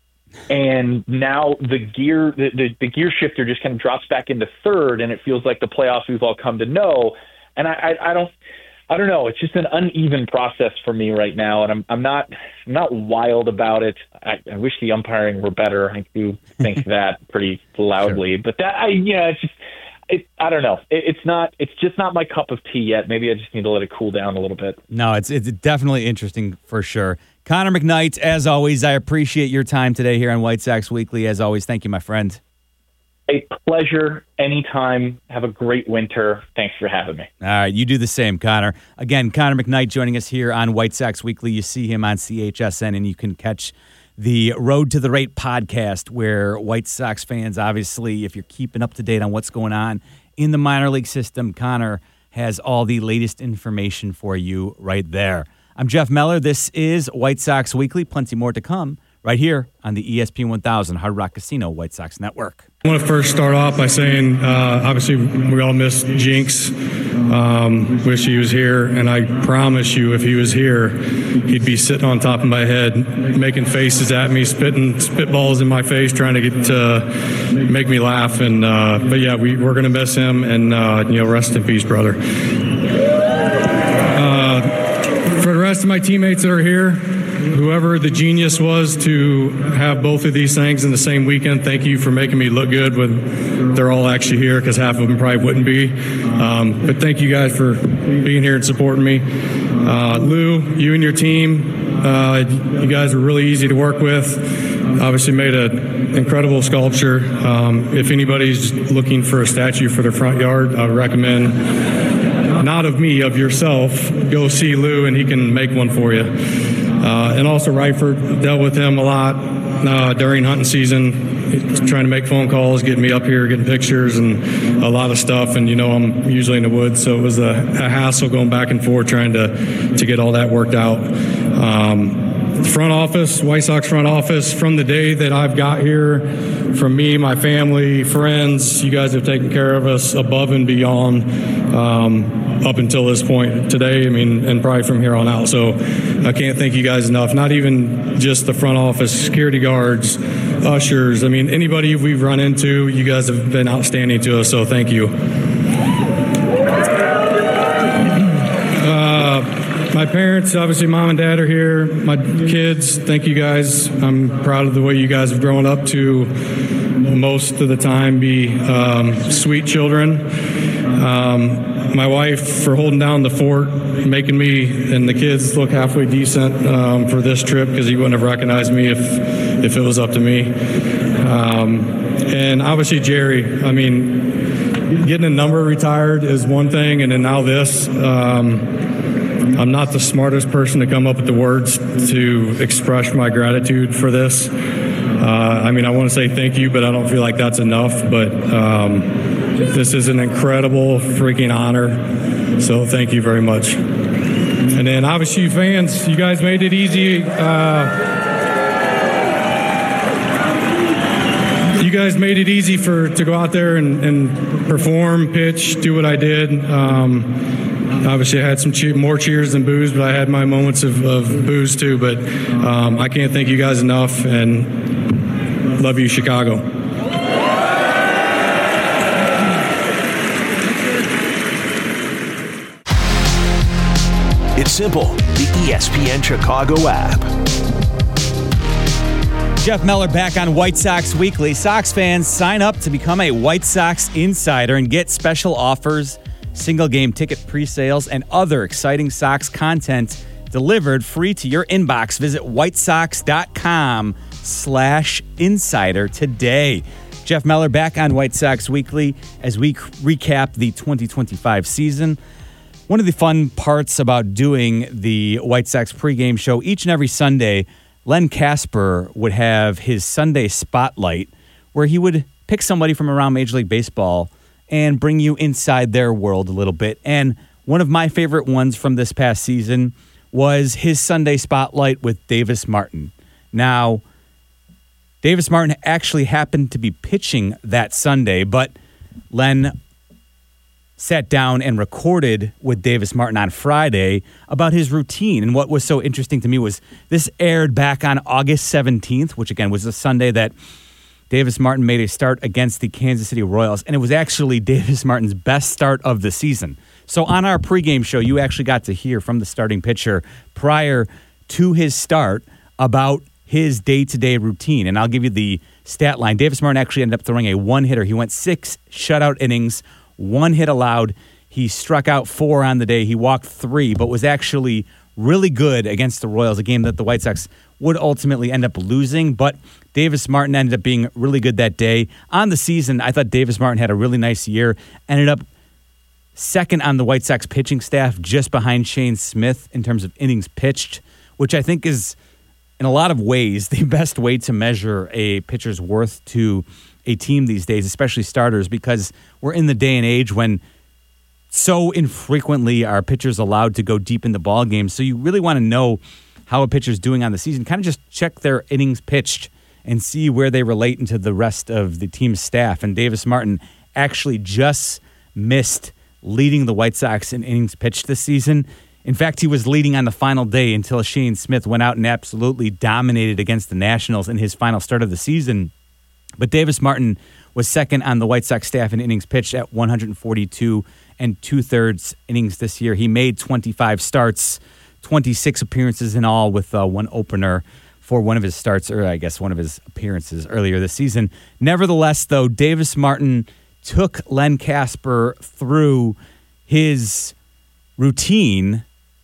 S7: and now the gear the, the, the gear shifter just kind of drops back into third, and it feels like the playoffs we've all come to know. And I, I, I don't, I don't know. It's just an uneven process for me right now, and I'm, I'm not, I'm not wild about it. I, I wish the umpiring were better. I do think that pretty loudly, sure. But that, I, you know, it's just, it, I don't know. It, it's not, it's just not my cup of tea yet. Maybe I just need to let it cool down a little bit.
S4: No, it's, it's definitely interesting for sure. Connor McKnight, as always, I appreciate your time today here on White Sox Weekly. As always, thank you, my friend.
S7: A pleasure anytime. Have a great winter. Thanks for having me.
S4: All right, you do the same, Connor. Again, Connor McKnight joining us here on White Sox Weekly. You see him on C H S N, and you can catch the Road to the Rate podcast, where White Sox fans, obviously, if you're keeping up to date on what's going on in the minor league system, Connor has all the latest information for you right there. I'm Jeff Meller. This is White Sox Weekly. Plenty more to come right here on the E S P N one thousand Hard Rock Casino White Sox Network.
S5: I want to first start off by saying, uh, obviously, we all miss Jinx. Um, wish he was here, and I promise you, if he was here, he'd be sitting on top of my head, making faces at me, spitting spitballs in my face, trying to get to make me laugh. And uh, but yeah, we, we're gonna miss him, and uh, you know, rest in peace, brother. Uh, for the rest of my teammates that are here, whoever the genius was to have both of these things in the same weekend, thank you for making me look good when they're all actually here, because half of them probably wouldn't be. Um, but thank you guys for being here and supporting me. Uh, Lou, you and your team, uh, you guys were really easy to work with. Obviously made an incredible sculpture. Um, if anybody's looking for a statue for their front yard, I would recommend, not of me, of yourself, go see Lou and he can make one for you. Uh, and also Ryford, dealt with him a lot uh, during hunting season, trying to make phone calls, getting me up here, getting pictures and a lot of stuff. And, you know, I'm usually in the woods, so it was a, a hassle going back and forth trying to, to get all that worked out. Um, front office, White Sox front office, from the day that I've got here, from me, my family, friends, you guys have taken care of us above and beyond um, up until this point today, I mean, and probably from here on out. So I can't thank you guys enough. Not even just the front office, security guards, ushers. I mean, anybody we've run into, you guys have been outstanding to us, so thank you. My parents, obviously mom and dad are here. My kids, thank you guys. I'm proud of the way you guys have grown up to most of the time be um, sweet children. Um, my wife for holding down the fort, making me and the kids look halfway decent um, for this trip, because you wouldn't have recognized me if if it was up to me. Um, and obviously Jerry, I mean, getting a number retired is one thing, and then now this. Um, I'm not the smartest person to come up with the words to express my gratitude for this. Uh, I mean, I want to say thank you, but I don't feel like that's enough. But um, This is an incredible freaking honor. So thank you very much. And then obviously you fans, you guys made it easy. Uh, You guys made it easy for to go out there and, and perform, pitch, do what I did. Um, obviously, I had some cheer, more cheers than boos, but I had my moments of, of boos too. But um, I can't thank you guys enough, and love you, Chicago.
S1: It's simple. The E S P N Chicago app.
S4: Jeff Meller back on White Sox Weekly. Sox fans, sign up to become a White Sox insider and get special offers, single game ticket pre-sales, and other exciting Sox content delivered free to your inbox. Visit whitesox.com slash insider today. Jeff Meller back on White Sox Weekly as we recap the twenty twenty-five season. One of the fun parts about doing the White Sox pregame show each and every Sunday, Len Kasper would have his Sunday Spotlight where he would pick somebody from around Major League Baseball and bring you inside their world a little bit. And one of my favorite ones from this past season was his Sunday Spotlight with Davis Martin. Now, Davis Martin actually happened to be pitching that Sunday, but Len sat down and recorded with Davis Martin on Friday about his routine. And what was so interesting to me was this aired back on August seventeenth, which again was the Sunday that Davis Martin made a start against the Kansas City Royals. And it was actually Davis Martin's best start of the season. So on our pregame show, you actually got to hear from the starting pitcher prior to his start about his day-to-day routine. And I'll give you the stat line. Davis Martin actually ended up throwing a one-hitter. He went six shutout innings, one hit allowed. He struck out four on the day. He walked three, but was actually really good against the Royals, a game that the White Sox would ultimately end up losing. But Davis Martin ended up being really good that day. On the season, I thought Davis Martin had a really nice year. Ended up second on the White Sox pitching staff, just behind Shane Smith in terms of innings pitched, which I think is, in a lot of ways, the best way to measure a pitcher's worth to a team these days, especially starters, because we're in the day and age when so infrequently are pitchers allowed to go deep into ball games. So you really want to know how a pitcher's doing on the season. Kind of just check their innings pitched and see where they relate into the rest of the team's staff. And Davis Martin actually just missed leading the White Sox in innings pitched this season. In fact, he was leading on the final day until Shane Smith went out and absolutely dominated against the Nationals in his final start of the season. But Davis Martin was second on the White Sox staff in innings pitched at one hundred forty-two and two-thirds innings this year. He made twenty-five starts, twenty-six appearances in all, with uh, one opener for one of his starts, or I guess one of his appearances earlier this season. Nevertheless, though, Davis Martin took Len Kasper through his routine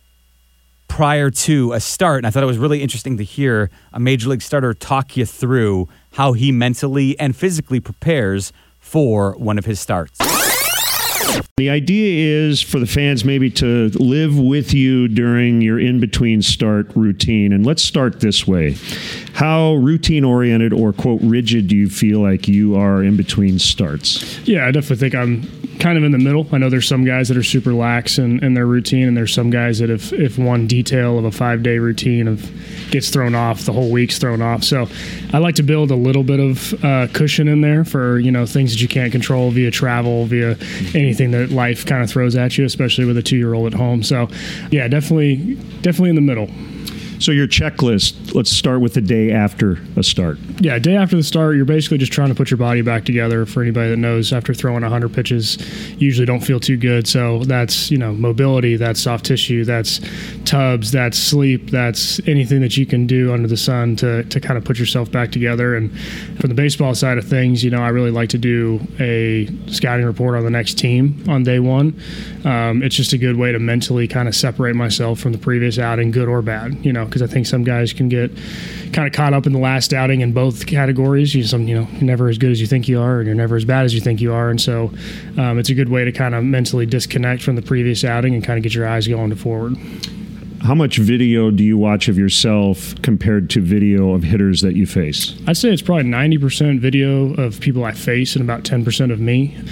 S4: prior to a start, and I thought it was really interesting to hear a Major League starter talk you through how he mentally and physically prepares for one of his starts.
S8: The idea is for the fans maybe to live with you during your in-between start routine. And let's start this way. How routine-oriented or, quote, rigid do you feel like you are in between starts?
S9: Yeah, I definitely think I'm kind of in the middle. I know there's some guys that are super lax in, in their routine, and there's some guys that if, if one detail of a five-day routine of gets thrown off, the whole week's thrown off. So I like to build a little bit of uh, cushion in there for, you know, things that you can't control via travel, via anything that life kind of throws at you, especially with a two-year-old at home. So, yeah, definitely, definitely in the middle.
S8: So your checklist, let's start with the day after a start.
S9: Yeah, day after the start, you're basically just trying to put your body back together. For anybody that knows, after throwing one hundred pitches, you usually don't feel too good. So that's, you know, mobility, that's soft tissue, that's tubs, that's sleep, that's anything that you can do under the sun to, to kind of put yourself back together. And from the baseball side of things, you know, I really like to do a scouting report on the next team on day one. Um, it's just a good way to mentally kind of separate myself from the previous outing, good or bad, you know, because I think some guys can get kind of caught up in the last outing in both categories. You some, you know, you're never as good as you think you are, and you're never as bad as you think you are. And so um, it's a good way to kind of mentally disconnect from the previous outing and kind of get your eyes going to forward.
S8: How much video do you watch of yourself compared to video of hitters that you face?
S9: I'd say it's probably ninety percent video of people I face and about ten percent of me.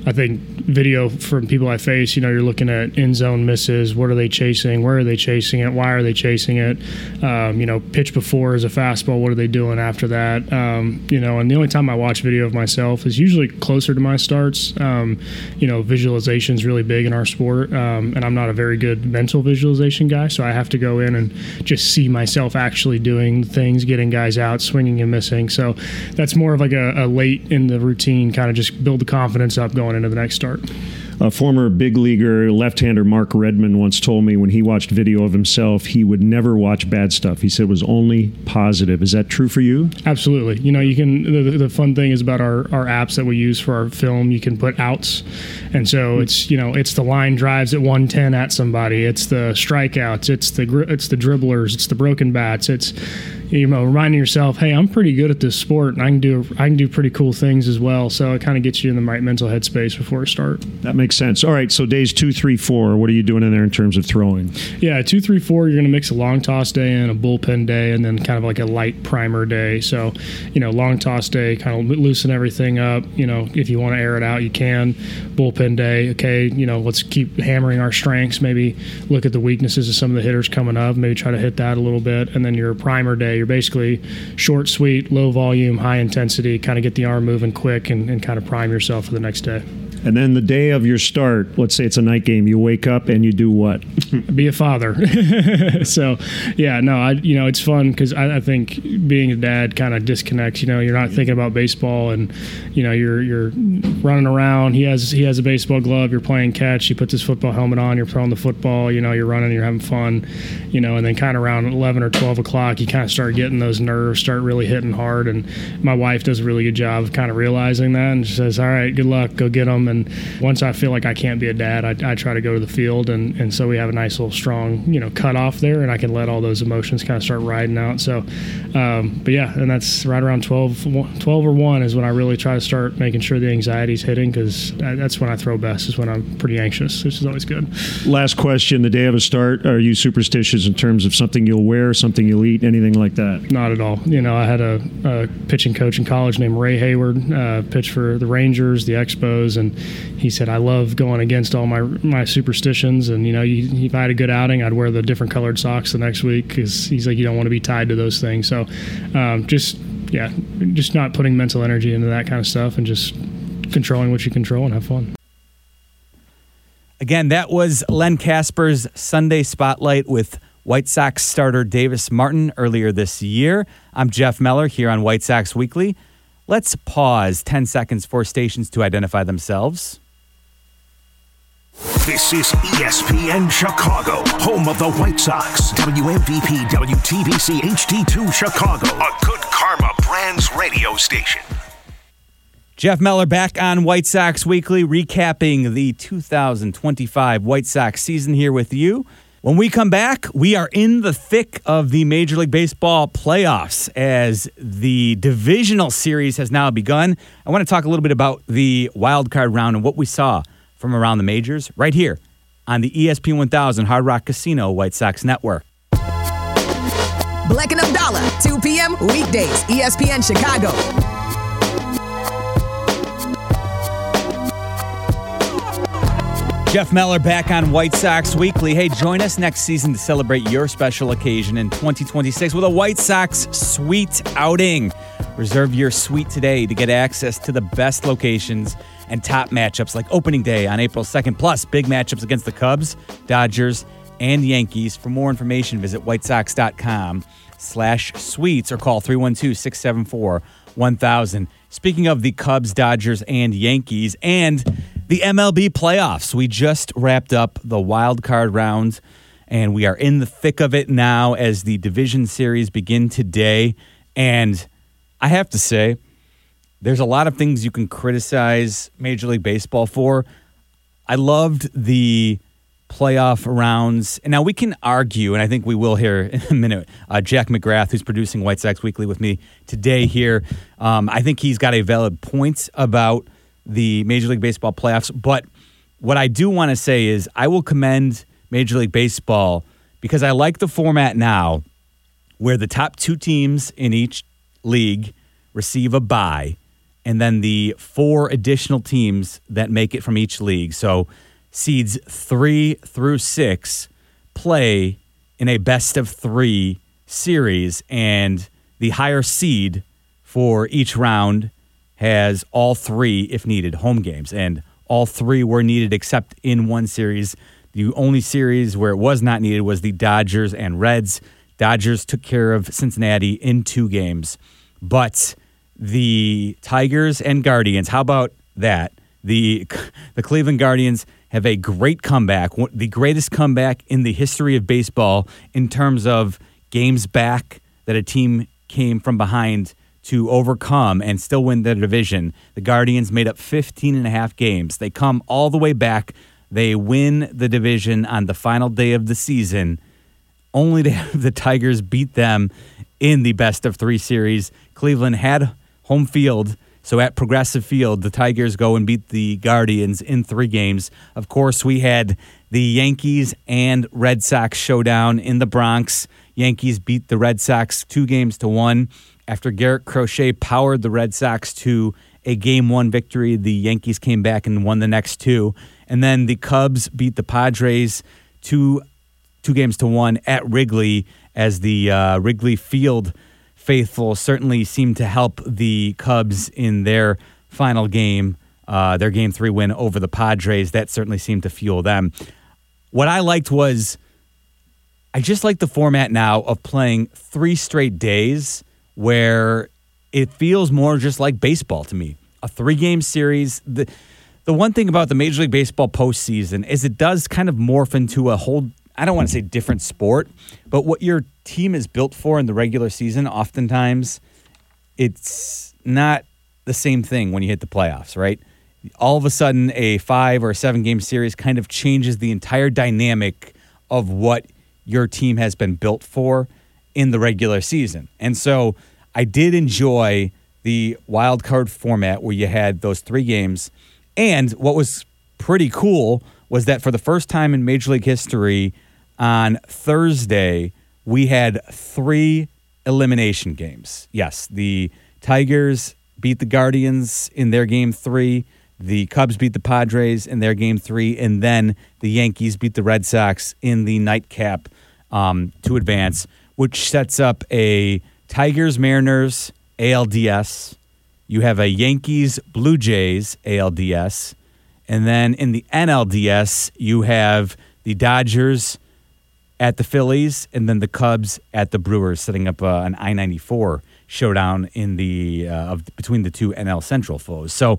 S9: I think video from people I face, you know, you're looking at end zone misses. What are they chasing? Where are they chasing it? Why are they chasing it? Um, you know, pitch before is a fastball. What are they doing after that? Um, you know, and the only time I watch video of myself is usually closer to my starts. Um, you know, visualization is really big in our sport, um, and I'm not a very good mental visualization guy, so I have to go in and just see myself actually doing things, getting guys out, swinging and missing. So that's more of like a, a late in the routine, kind of just build the confidence up going into the next start.
S8: A former big leaguer left-hander Mark Redmond once told me when he watched video of himself, he would never watch bad stuff. He said it was only positive. Is that true for you?
S9: Absolutely. You know, you can. The, the fun thing is about our, our apps that we use for our film. You can put outs, and so it's you know it's the line drives at one ten at somebody. It's the strikeouts. It's the it's the dribblers. It's the broken bats. It's you know reminding yourself, hey, I'm pretty good at this sport, and I can do I can do pretty cool things as well. So it kind of gets you in the right mental headspace before a start.
S8: That makes sense. All right, so days two, three, four, what are you doing in there in terms of throwing?
S9: Yeah, two, three, four, you're going to mix a long toss day and a bullpen day, and then kind of like a light primer day. So, you know, long toss day, kind of loosen everything up. You know, if you want to air it out, you can. Bullpen day, okay, you know, let's keep hammering our strengths. Maybe look at the weaknesses of some of the hitters coming up. Maybe try to hit that a little bit. And then your primer day, you're basically short, sweet, low volume, high intensity, kind of get the arm moving quick and, and kind of prime yourself for the next day.
S8: And then the day of your start, let's say it's a night game, you wake up and you do what?
S9: Be a father. So, yeah, no, I, you know, it's fun because I, I think being a dad kind of disconnects. You know, you're not thinking about baseball, and you know, you're you're running around. He has he has a baseball glove. You're playing catch. He puts his football helmet on. You're throwing the football. You know, you're running. You're having fun. You know, and then kind of around eleven or twelve o'clock, you kind of start getting those nerves, start really hitting hard. And my wife does a really good job of kind of realizing that, and she says, "All right, good luck. Go get them." And once I feel like I can't be a dad, I, I try to go to the field, and, and so we have a nice little strong, you know, cutoff there, and I can let all those emotions kind of start riding out. So, um, but yeah, and that's right around twelve, twelve or one is when I really try to start making sure the anxiety's hitting, because that's when I throw best, is when I'm pretty anxious, which is always good.
S8: Last question, the day of a start, are you superstitious in terms of something you'll wear, something you'll eat, anything like that?
S9: Not at all. You know, I had a, a pitching coach in college named Ray Hayward, uh, pitched for the Rangers, the Expos, and he said, I love going against all my my superstitions, and you know, you, if I had a good outing, I'd wear the different colored socks the next week, because he's like, you don't want to be tied to those things. So um, just, yeah, just not putting mental energy into that kind of stuff, and just controlling what you control and have fun.
S4: Again, that was Len Casper's Sunday Spotlight with White Sox starter Davis Martin earlier this year. I'm Jeff Meller here on White Sox Weekly. Let's pause ten seconds for stations to identify themselves.
S1: This is E S P N Chicago, home of the White Sox. W M V P W T B C H D two Chicago, a Good Karma Brands radio station.
S4: Jeff Meller back on White Sox Weekly, recapping the two thousand twenty-five White Sox season here with you. When we come back, we are in the thick of the Major League Baseball playoffs as the divisional series has now begun. I want to talk a little bit about the wild card round and what we saw from around the majors right here on the E S P N one thousand Hard Rock Casino White Sox Network.
S6: Black and Abdallah, two p.m. weekdays, E S P N Chicago.
S4: Jeff Meller back on White Sox Weekly. Hey, join us next season to celebrate your special occasion in twenty twenty-six with a White Sox suite outing. Reserve your suite today to get access to the best locations and top matchups like opening day on April second, plus big matchups against the Cubs, Dodgers, and Yankees. For more information, visit whitesox.com slash suites or call three one two, six seven four, one thousand. Speaking of the Cubs, Dodgers, and Yankees, and the M L B playoffs, we just wrapped up the wild card round, and we are in the thick of it now as the division series begin today. And I have to say, there's a lot of things you can criticize Major League Baseball for. I loved the playoff rounds. And now we can argue, and I think we will here in a minute, uh, Jack McGrath, who's producing White Sox Weekly with me today here. Um, I think he's got a valid point about the Major League Baseball playoffs. But what I do want to say is I will commend Major League Baseball because I like the format now where the top two teams in each league receive a bye. and then the four additional teams that make it from each league. So seeds three through six play in a best of three series, and the higher seed for each round has all three, if needed, home games. And all three were needed except in one series. The only series where it was not needed was the Dodgers and Reds. Dodgers took care of Cincinnati in two games. But the Tigers and Guardians, how about that? The, the Cleveland Guardians have a great comeback, the greatest comeback in the history of baseball in terms of games back that a team came from behind to overcome and still win their division. The Guardians made up fifteen and a half games. They come all the way back. They win the division on the final day of the season, only to have the Tigers beat them in the best of three series. Cleveland had home field, so at Progressive Field, the Tigers go and beat the Guardians in three games. Of course, we had the Yankees and Red Sox showdown in the Bronx. Yankees beat the Red Sox two games to one. After Garrett Crochet powered the Red Sox to a game one victory, the Yankees came back and won the next two. And then the Cubs beat the Padres two, two games to one at Wrigley, as the uh, Wrigley Field faithful certainly seemed to help the Cubs in their final game, uh, their game three win over the Padres. That certainly seemed to fuel them. What I liked was, I just like the format now of playing three straight days where it feels more just like baseball to me. A three-game series. The, the one thing about the Major League Baseball postseason is it does kind of morph into a whole, I don't want to say different sport, but what your team is built for in the regular season, oftentimes it's not the same thing when you hit the playoffs, right? All of a sudden, a five or seven game series kind of changes the entire dynamic of what your team has been built for in the regular season. And so I did enjoy the wild card format where you had those three games. And what was pretty cool was that for the first time in Major League history, on Thursday, we had three elimination games. Yes, the Tigers beat the Guardians in their game three. The Cubs beat the Padres in their game three. And then the Yankees beat the Red Sox in the nightcap um, to advance, which sets up a Tigers-Mariners A L D S. You have a Yankees-Blue Jays A L D S. And then in the N L D S, you have the Dodgers at the Phillies and then the Cubs at the Brewers, setting up uh, an I ninety-four showdown in the uh, of, between the two N L Central foes. So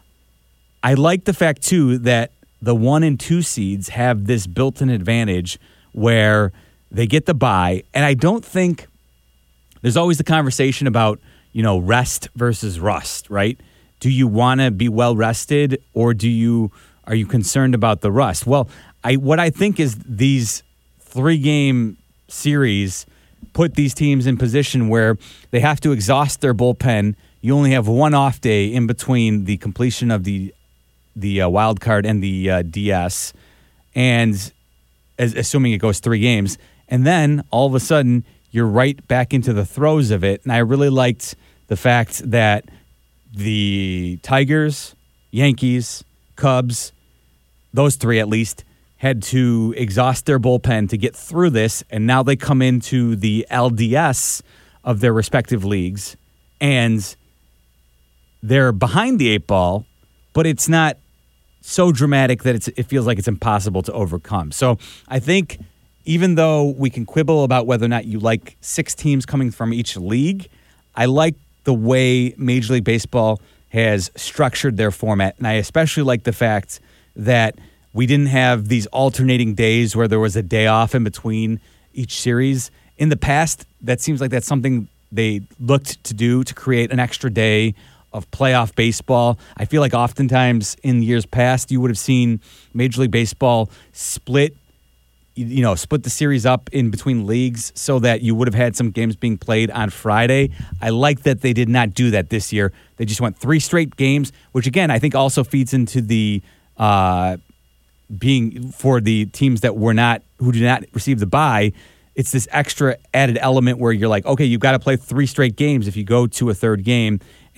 S4: I like the fact, too, that the one and two seeds have this built-in advantage where they get the bye. And I don't think there's always the conversation about, you know, rest versus rust, right? Do you want to be well rested, or do you are you concerned about the rust? Well, I what I think is these three-game series put these teams in position where they have to exhaust their bullpen. You only have one off day in between the completion of the the uh, wild card and the uh, D S, and as, assuming it goes three games, and then all of a sudden you're right back into the throes of it. And I really liked the fact that the Tigers, Yankees, Cubs, those three at least, had to exhaust their bullpen to get through this, and now they come into the L D S of their respective leagues, and they're behind the eight ball, but it's not so dramatic that it's, it feels like it's impossible to overcome. So I think even though we can quibble about whether or not you like six teams coming from each league, I like the way Major League Baseball has structured their format, and I especially like the fact that we didn't have these alternating days where there was a day off in between each series. In the past, that seems like that's something they looked to do to create an extra day of playoff baseball. I feel like oftentimes in years past, you would have seen Major League Baseball split, you know, split the series up in between leagues so that you would have had some games being played on Friday. I like that they did not do that this year. They just went three straight games, which again, I think also feeds into the uh, being for the teams that were not, who did not receive the bye. It's this extra added element where you're like, okay, you've got to play three straight games if you go to a third game.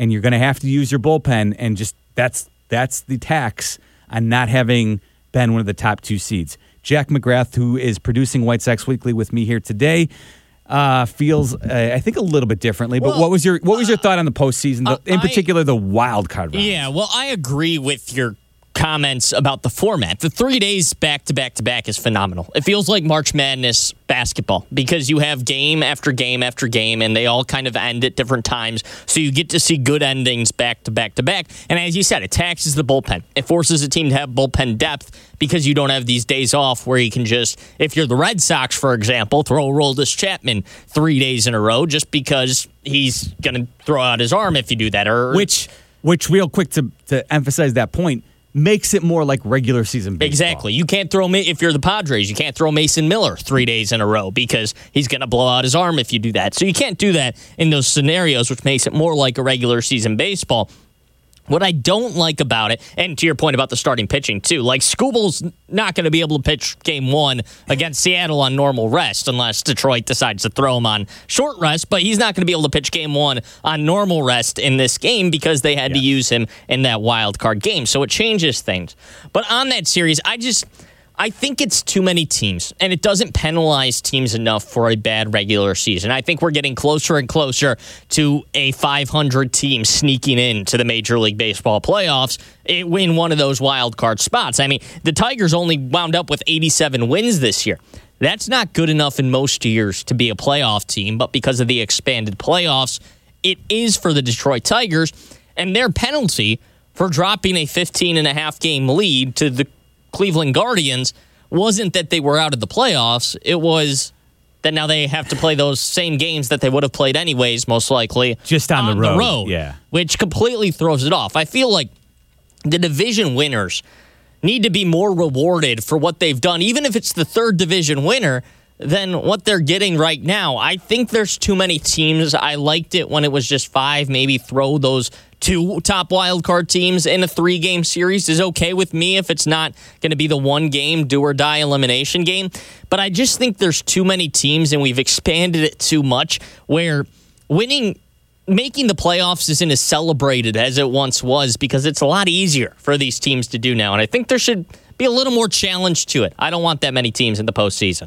S4: and you're going to have to use your bullpen, and just that's that's the tax on not having been one of the top two seeds. Jack McGrath, who is producing White Sox Weekly with me here today, uh, feels uh, I think a little bit differently. But
S10: well,
S4: what was your what was your thought on the postseason,
S10: uh,
S4: in
S10: I,
S4: particular the wild card round?
S10: Yeah, well, I agree with your comments about the format. The three days back to back to back is phenomenal. It feels like March Madness basketball because you have game after game after game, and they all kind of end at different times. So you get to see good endings back to back to back. And as you said, it taxes the bullpen. It forces a team to have bullpen depth because you don't have these days off where you can just, if you're the Red Sox, for example, throw Aroldis Chapman three days in a row just because he's going to throw out his arm if you do that. Or
S4: Which, which real quick to, to emphasize that point, makes it more like regular season baseball.
S10: Exactly. You can't throw, if you're the Padres, you can't throw Mason Miller three days in a row because he's going to blow out his arm if you do that. So you can't do that in those scenarios, which makes it more like a regular season baseball. What I don't like about it, and to your point about the starting pitching too, like Skubal's not going to be able to pitch game one against Seattle on normal rest unless Detroit decides to throw him on short rest, but he's not going to be able to pitch game one on normal rest in this game because they had yeah. to use him in that wild card game. So it changes things. But on that series, I just... I think it's too many teams, and it doesn't penalize teams enough for a bad regular season. I think we're getting closer and closer to a five hundred team sneaking into the Major League Baseball playoffs in one of those wild card spots. I mean, the Tigers only wound up with eighty-seven wins this year. That's not good enough in most years to be a playoff team, but because of the expanded playoffs, it is for the Detroit Tigers, and their penalty for dropping a fifteen and a half game lead to the Cleveland Guardians wasn't that they were out of the playoffs. It was that now they have to play those same games that they would have played anyways, most likely.
S4: Just on,
S10: on
S4: the, road.
S10: the road.
S4: Yeah.
S10: Which completely throws it off. I feel like the division winners need to be more rewarded for what they've done, even if it's the third division winner, than what they're getting right now. I think there's too many teams. I liked it when it was just five. Maybe throw those two top wild card teams in a three-game series is okay with me if it's not going to be the one-game do-or-die elimination game. But I just think there's too many teams, and we've expanded it too much, where winning, making the playoffs isn't as celebrated as it once was because it's a lot easier for these teams to do now. And I think there should be a little more challenge to it. I don't want that many teams in the postseason.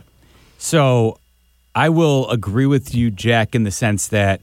S4: So I will agree with you, Jack, in the sense that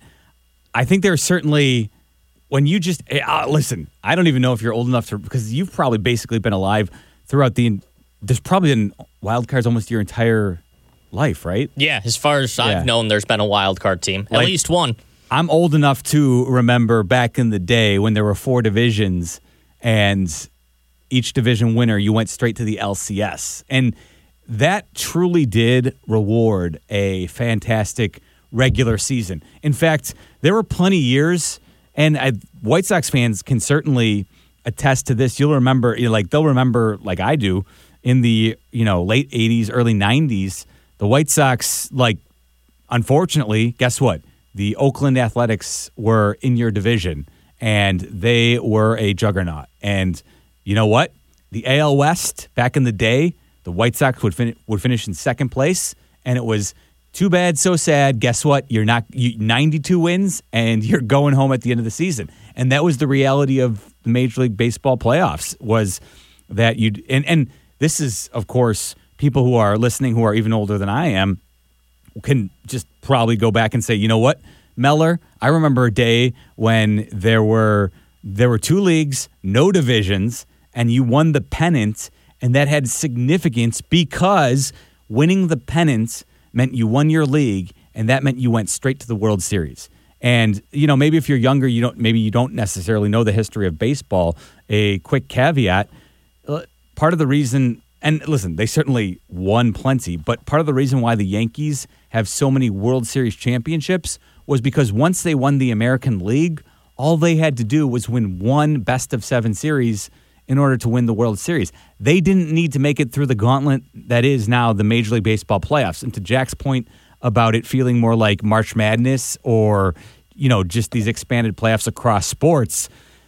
S4: I think there's certainly... When you just uh, listen, I don't even know if you're old enough to, because you've probably basically been alive throughout the. There's probably been wild cards almost your entire life, right?
S10: Yeah, as far as yeah. I've known, there's been a wild card team, at like, least one.
S4: I'm old enough to remember back in the day when there were four divisions, and each division winner, you went straight to the L C S, and that truly did reward a fantastic regular season. In fact, there were plenty of years. And I, White Sox fans can certainly attest to this. You'll remember, you know, like they'll remember, like I do, in the you know late eighties, early nineties, the White Sox, like, unfortunately, guess what? The Oakland Athletics were in your division, and they were a juggernaut. And you know what? The A L West back in the day, the White Sox would fin- would finish in second place, and it was. Too bad, so sad. Guess what? You're not you, ninety-two wins, and you're going home at the end of the season. And that was the reality of the Major League Baseball playoffs. Was that you? And and this is, of course, people who are listening who are even older than I am can just probably go back and say, you know what, Meller? I remember a day when there were there were two leagues, no divisions, and you won the pennant, and that had significance because winning the pennant meant you won your league, and that meant you went straight to the World Series. And, you know, maybe if you're younger, you don't maybe you don't necessarily know the history of baseball. A quick caveat, part of the reason, and listen, they certainly won plenty, but part of the reason why the Yankees have so many World Series championships was because once they won the American League, all they had to do was win one best of seven series in order to win the World Series. They didn't need to make it through the gauntlet that is now the Major League Baseball playoffs. And to Jack's point about it feeling more like March Madness or, you know, just these expanded playoffs across sports,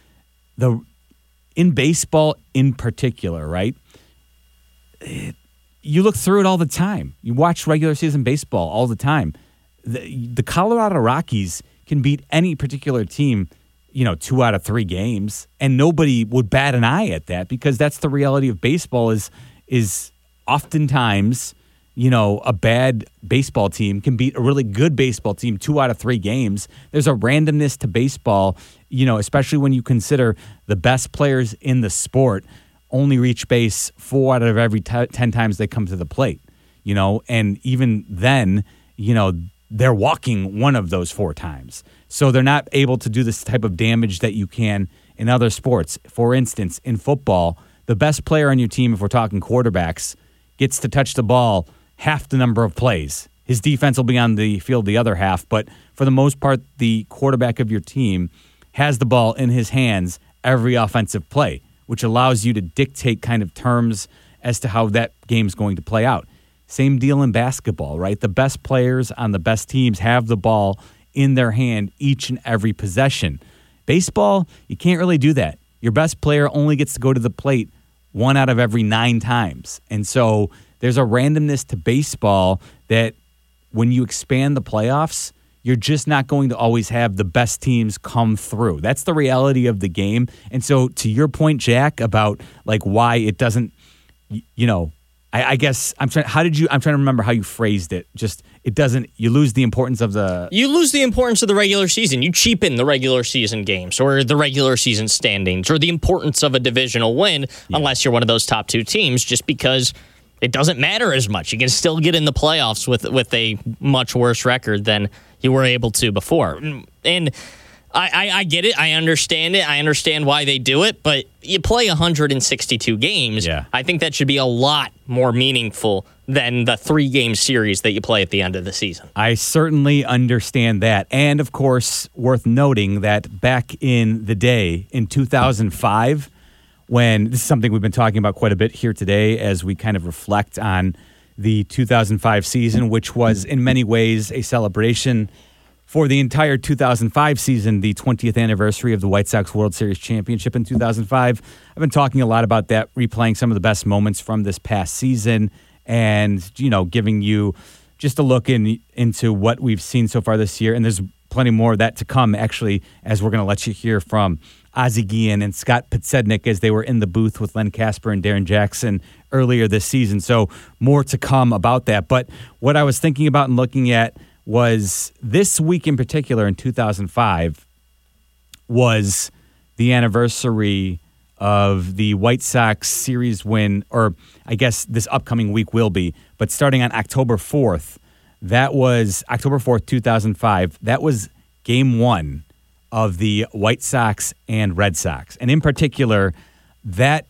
S4: the in baseball in particular, right? It, you look through it all the time. You watch regular season baseball all the time. The, the Colorado Rockies can beat any particular team you know, two out of three games, and nobody would bat an eye at that because that's the reality of baseball is is oftentimes, you know, a bad baseball team can beat a really good baseball team two out of three games. There's a randomness to baseball, you know, especially when you consider the best players in the sport only reach base four out of every t- ten times they come to the plate, you know, and even then, you know, they're walking one of those four times. So they're not able to do this type of damage that you can in other sports. For instance, in football, the best player on your team, if we're talking quarterbacks, gets to touch the ball half the number of plays. His defense will be on the field the other half, but for the most part, the quarterback of your team has the ball in his hands every offensive play, which allows you to dictate kind of terms as to how that game's going to play out. Same deal in basketball, right? The best players on the best teams have the ball in their hand each and every possession. Baseball, you can't really do that. Your best player only gets to go to the plate one out of every nine times. And so there's a randomness to baseball that when you expand the playoffs, you're just not going to always have the best teams come through. That's the reality of the game. And so to your point, Jack, about like why it doesn't, you know, I, I guess I'm trying, how did you, I'm trying to remember how you phrased it. Just, it doesn't, you lose the importance of the.
S10: You lose the importance of the regular season. You cheapen the regular season games or the regular season standings or the importance of a divisional win yeah. unless you're one of those top two teams just because it doesn't matter as much. You can still get in the playoffs with, with a much worse record than you were able to before. And I, I, I get it. I understand it. I understand why they do it. But you play one hundred sixty-two games.
S4: Yeah.
S10: I think that should be a lot more meaningful than the three-game series that you play at the end of the season.
S4: I certainly understand that. And, of course, worth noting that back in the day, in two thousand five, when this is something we've been talking about quite a bit here today as we kind of reflect on the two thousand five season, which was in many ways a celebration for the entire two thousand five season, the twentieth anniversary of the White Sox World Series championship in two thousand five. I've been talking a lot about that, replaying some of the best moments from this past season and, you know, giving you just a look in into what we've seen so far this year. And there's plenty more of that to come, actually, as we're going to let you hear from Ozzie Guillen and Scott Podsednik as they were in the booth with Len Casper and Darren Jackson earlier this season. So more to come about that. But what I was thinking about and looking at was this week in particular in two thousand five was the anniversary of the White Sox series win, or I guess this upcoming week will be, but starting on October fourth, that was October fourth, two thousand five, that was game one of the White Sox and Red Sox. And in particular, that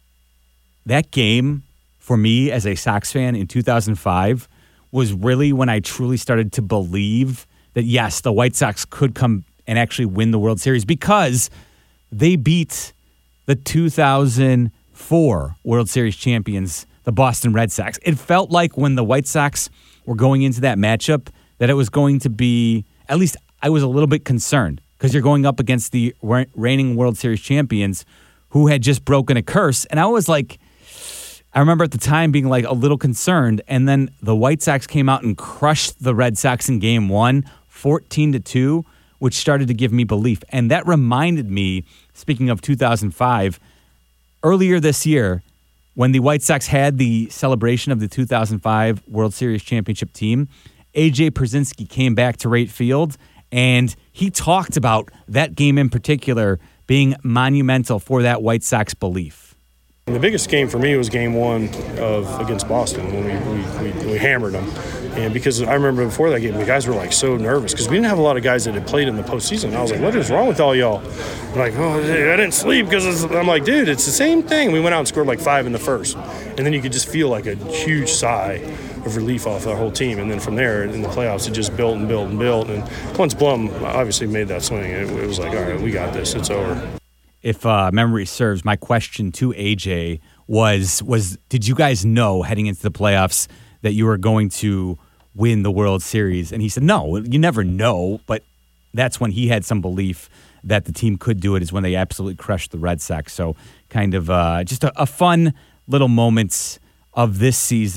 S4: that game for me as a Sox fan in two thousand five was really when I truly started to believe that, yes, the White Sox could come and actually win the World Series because they beat the two thousand four World Series champions, the Boston Red Sox. It felt like when the White Sox were going into that matchup that it was going to be, at least I was a little bit concerned because you're going up against the reigning World Series champions who had just broken a curse. And I was like, I remember at the time being like a little concerned, and then the White Sox came out and crushed the Red Sox in game one, fourteen to two, which started to give me belief. And that reminded me, speaking of two thousand five, earlier this year, when the White Sox had the celebration of the two thousand five World Series championship team, A J Pierzynski came back to Rate Field, and he talked about that game in particular being monumental for that White Sox belief.
S11: The biggest game for me was game one of against Boston when we, we, we, we hammered them. And because I remember before that game, the guys were like so nervous because we didn't have a lot of guys that had played in the postseason. And I was like, what is wrong with all y'all? I'm like, oh, I didn't sleep because I'm like, dude, it's the same thing. We went out and scored like five in the first. And then you could just feel like a huge sigh of relief off our whole team. And then from there in the playoffs, it just built and built and built. And once Blum obviously made that swing, it, it was like, all right, we got this. It's over.
S4: If uh, memory serves, my question to A J was, was did you guys know heading into the playoffs that you were going to win the World Series? And he said, no, you never know. But that's when he had some belief that the team could do it, is when they absolutely crushed the Red Sox. So kind of uh, just a, a fun little moments of this season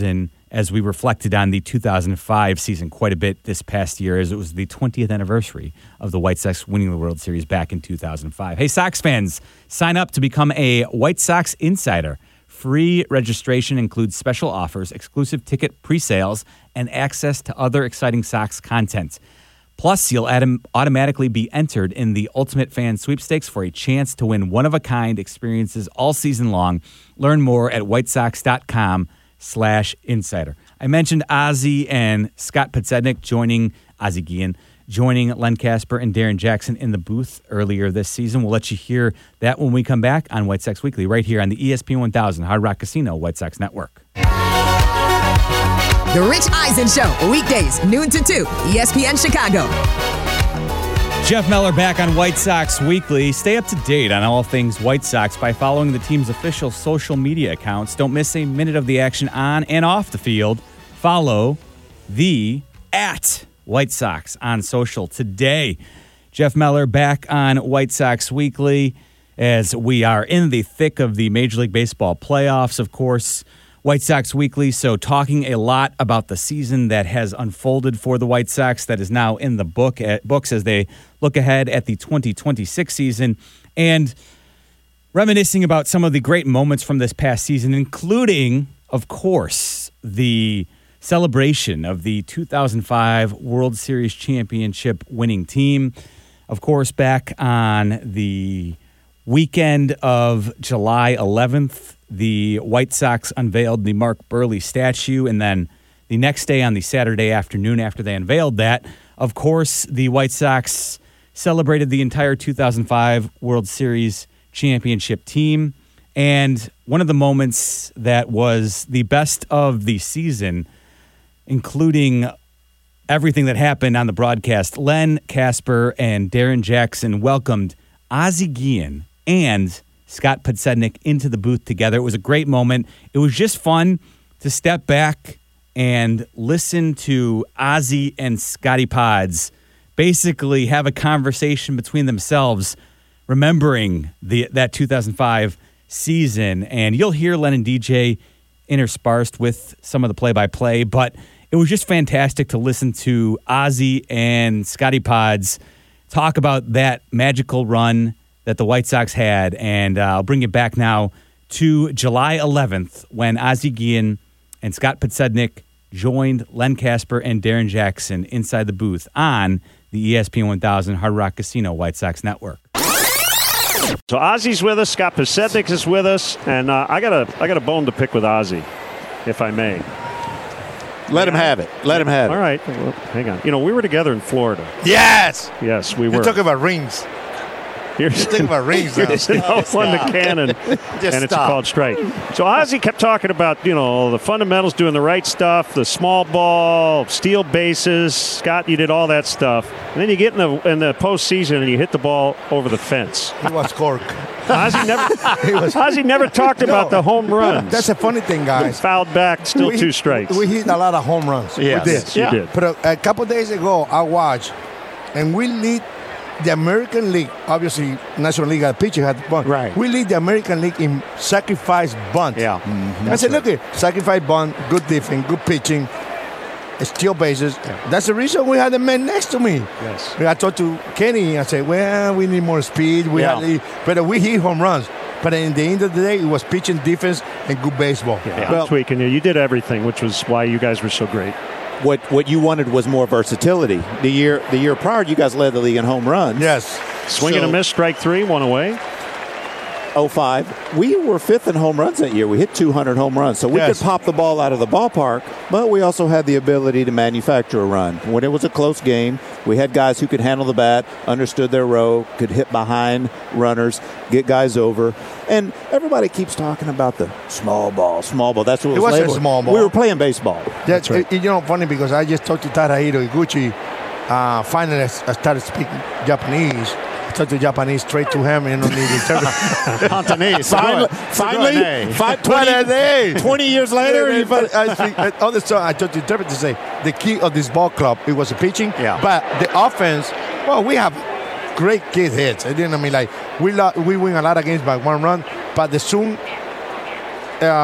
S4: as we reflected on the two thousand five season quite a bit this past year, as it was the twentieth anniversary of the White Sox winning the World Series back in two thousand five. Hey, Sox fans, sign up to become a White Sox Insider. Free registration includes special offers, exclusive ticket pre-sales, and access to other exciting Sox content. Plus, you'll autom- automatically be entered in the Ultimate Fan Sweepstakes for a chance to win one-of-a-kind experiences all season long. Learn more at white sox dot com slash insider. I mentioned Ozzie and Scott Podsednik joining, Ozzie Guillen, joining Len Kasper and Darren Jackson in the booth earlier this season. We'll let you hear that when we come back on White Sox Weekly, right here on the E S P N one thousand Hard Rock Casino White Sox Network.
S6: The Rich Eisen Show, weekdays, noon to two, E S P N Chicago.
S4: Jeff Meller back on White Sox Weekly. Stay up to date on all things White Sox by following the team's official social media accounts. Don't miss a minute of the action on and off the field. Follow the at White Sox on social today. Jeff Meller back on White Sox Weekly as we are in the thick of the Major League Baseball playoffs, of course. White Sox Weekly, so talking a lot about the season that has unfolded for the White Sox that is now in the book at, books as they look ahead at the twenty twenty-six season, and reminiscing about some of the great moments from this past season, including, of course, the celebration of the two thousand five World Series championship winning team. Of course, back on the weekend of July eleventh, the White Sox unveiled the Mark Buehrle statue, and then the next day on the Saturday afternoon after they unveiled that, of course, the White Sox celebrated the entire two thousand five World Series championship team. And one of the moments that was the best of the season, including everything that happened on the broadcast, Len Kasper and Darren Jackson welcomed Ozzie Guillen and Scott Podsednik into the booth together. It was a great moment. It was just fun to step back and listen to Ozzie and Scotty Pods basically have a conversation between themselves, remembering the that two thousand five season. And you'll hear Len and D J interspersed with some of the play-by-play, but it was just fantastic to listen to Ozzie and Scotty Pods talk about that magical run that the White Sox had. And uh, I'll bring you back now to July eleventh when Ozzie Guillen and Scott Podsednik joined Len Kasper and Darren Jackson inside the booth on the E S P N one thousand Hard Rock Casino White Sox Network.
S8: So Ozzie's with us, Scott Podsednik is with us, and uh, I got a I got a bone to pick with Ozzie, if I may.
S12: Let him have it. Let him have it.
S8: All right. Well, hang on. You know, we were together in Florida.
S12: Yes.
S8: Yes, we were.
S12: You're talking about rings.
S8: You're
S12: talking about rings now.
S8: Here's an oh one to Cannon, and it's
S12: stop.
S8: called strike. So Ozzie kept talking about, you know, the fundamentals, doing the right stuff, the small ball, steal bases. Scott, you did all that stuff. And then you get in the in the postseason and you hit the ball over the fence.
S12: He was cork.
S8: Ozzie never, was, Ozzie never talked no, about the home runs.
S12: That's a funny thing, guys.
S8: Fouled back, still
S12: we,
S8: two strikes.
S12: We hit a lot of home runs.
S8: Yes,
S12: we did.
S8: yes, you
S12: yeah.
S8: did.
S12: But a, a couple of days ago, I watched, and we lead the American League. Obviously, National League had pitcher had the bunt.
S8: Right.
S12: We lead the American League in sacrifice bunt.
S8: Yeah.
S12: Mm-hmm. I said, right. look, sacrifice bunt, good defense, good pitching, steal bases. Yeah. That's the reason we had the man next to me.
S8: Yes.
S12: I talked to Kenny. I said, well, we need more speed. We
S8: yeah.
S12: had, but we hit home runs. But in the end of the day, it was pitching, defense, and good baseball.
S8: Yeah, well, I'm tweaking you. You did everything, which was why you guys were so great.
S13: What what you wanted was more versatility. The year the year prior, you guys led the league in home runs.
S12: Yes.
S8: Swing so, and a miss, strike three, one away.
S13: oh five. We were fifth in home runs that year. We hit two hundred home runs. So we yes. could pop the ball out of the ballpark, but we also had the ability to manufacture a run. When it was a close game, we had guys who could handle the bat, understood their role, could hit behind runners, get guys over. And everybody keeps talking about the small ball, small ball. That's what it was.
S12: It
S13: was
S12: a small ball.
S13: We were playing baseball.
S12: That's right. It, you know, funny because I just talked to Tadahiro Iguchi. Uh, finally, I started speaking Japanese. I talked to Japanese straight to him and don't need interpreter.
S8: Cantonese.
S12: Finally, finally, five, twenty, twenty years later, I speak all the time. I talked to the interpreter to say the key of this ball club, it was the pitching,
S8: yeah.
S12: but the offense. Well, we have great kid hits. I didn't I mean like we lo- we win a lot of games by one run, but the soon uh,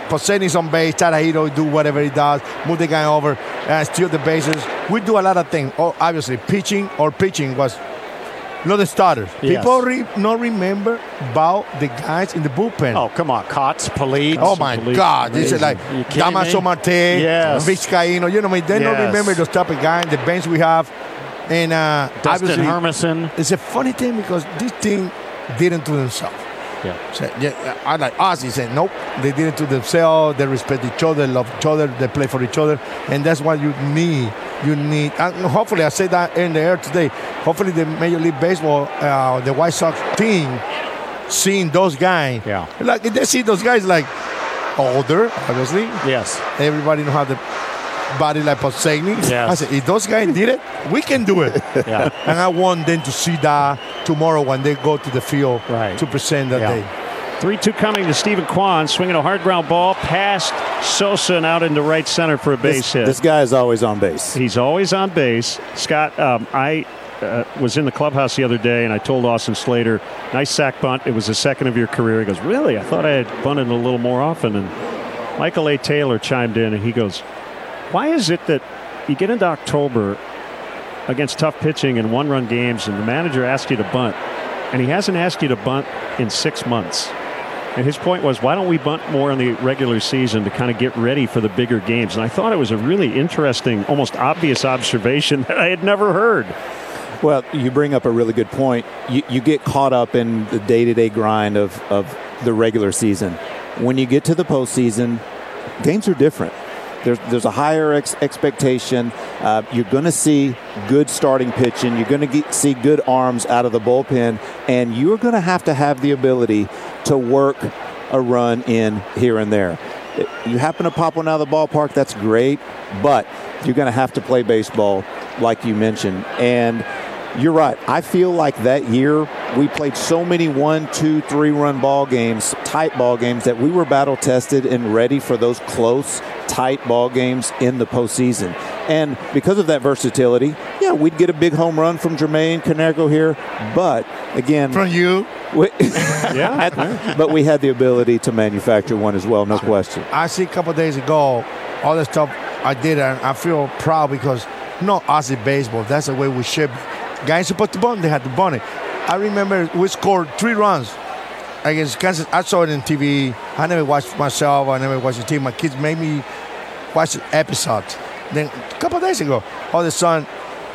S12: Poseyni's on base, Tarahiro do whatever he does, move the guy over, uh, steal the bases. We do a lot of things. Oh, obviously, pitching or pitching was not the starters.
S14: Yes.
S12: People re- not remember about the guys in the bullpen.
S14: Oh, come on. Kotz, Polite.
S12: Oh, my
S14: Polite.
S12: God. This is like
S14: You kidding
S12: Damaso
S14: me?
S12: Marte,
S14: Yes.
S12: Vizcaíno. You know, I mean, they don't
S14: Yes.
S12: remember those type of guys, the bench we have. And uh,
S14: Dustin
S12: obviously,
S14: Hermanson.
S12: it's a funny thing because this team didn't do themselves.
S14: Yeah.
S12: So, yeah, I like Ozzy said, nope, they did it to themselves. They respect each other, love each other, they play for each other, and that's what you need. You need, and hopefully, I said that in the air today. Hopefully, the Major League Baseball, uh, the White Sox team, seeing those guys,
S14: yeah,
S12: like they see those guys like older, obviously.
S14: Yes.
S12: Everybody know how the body like Poseyni.
S14: Yes.
S12: I said, if those guys did it, we can do it.
S14: Yeah.
S12: And I want them to see that tomorrow when they go to the field
S14: right.
S12: to present that
S8: Yeah.
S12: day.
S8: three two coming to Stephen Kwan, swinging a hard ground ball past Sosa and out into right center for a base
S13: This,
S8: hit.
S13: this guy is always on base.
S8: He's always on base. Scott, um, I uh, was in the clubhouse the other day, and I told Austin Slater, nice sack bunt. It was the second of your career. He goes, really? I thought I had bunted a little more often. And Michael A. Taylor chimed in, and he goes, why is it that you get into October against tough pitching and one-run games, and the manager asks you to bunt, and he hasn't asked you to bunt in six months? And his point was, why don't we bunt more in the regular season to kind of get ready for the bigger games? And I thought it was a really interesting, almost obvious observation that I had never heard.
S13: Well, you bring up a really good point. You, you get caught up in the day-to-day grind of, of the regular season. When you get to the postseason, games are different. There's, there's a higher ex- expectation. Uh, you're going to see good starting pitching. You're going to see good arms out of the bullpen. And you're going to have to have the ability to work a run in here and there. You happen to pop one out of the ballpark, that's great. But you're going to have to play baseball, like you mentioned. And you're right. I feel like that year we played so many one, two, three run ball games, tight ball games, that we were battle tested and ready for those close, tight ball games in the postseason. And because of that versatility, yeah, we'd get a big home run from Jermaine Canergo here. But again,
S12: from you,
S13: we, yeah, but we had the ability to manufacture one as well, no question.
S12: I see a couple of days ago all the stuff I did, and I feel proud because not Aussie baseball. That's the way we should be. Guys supposed to bunt, they had to bunt it. I remember we scored three runs against Kansas. I saw it on T V. I never watched myself. I never watched the team. My kids made me watch the episode. Then a couple of days ago, all of a sudden,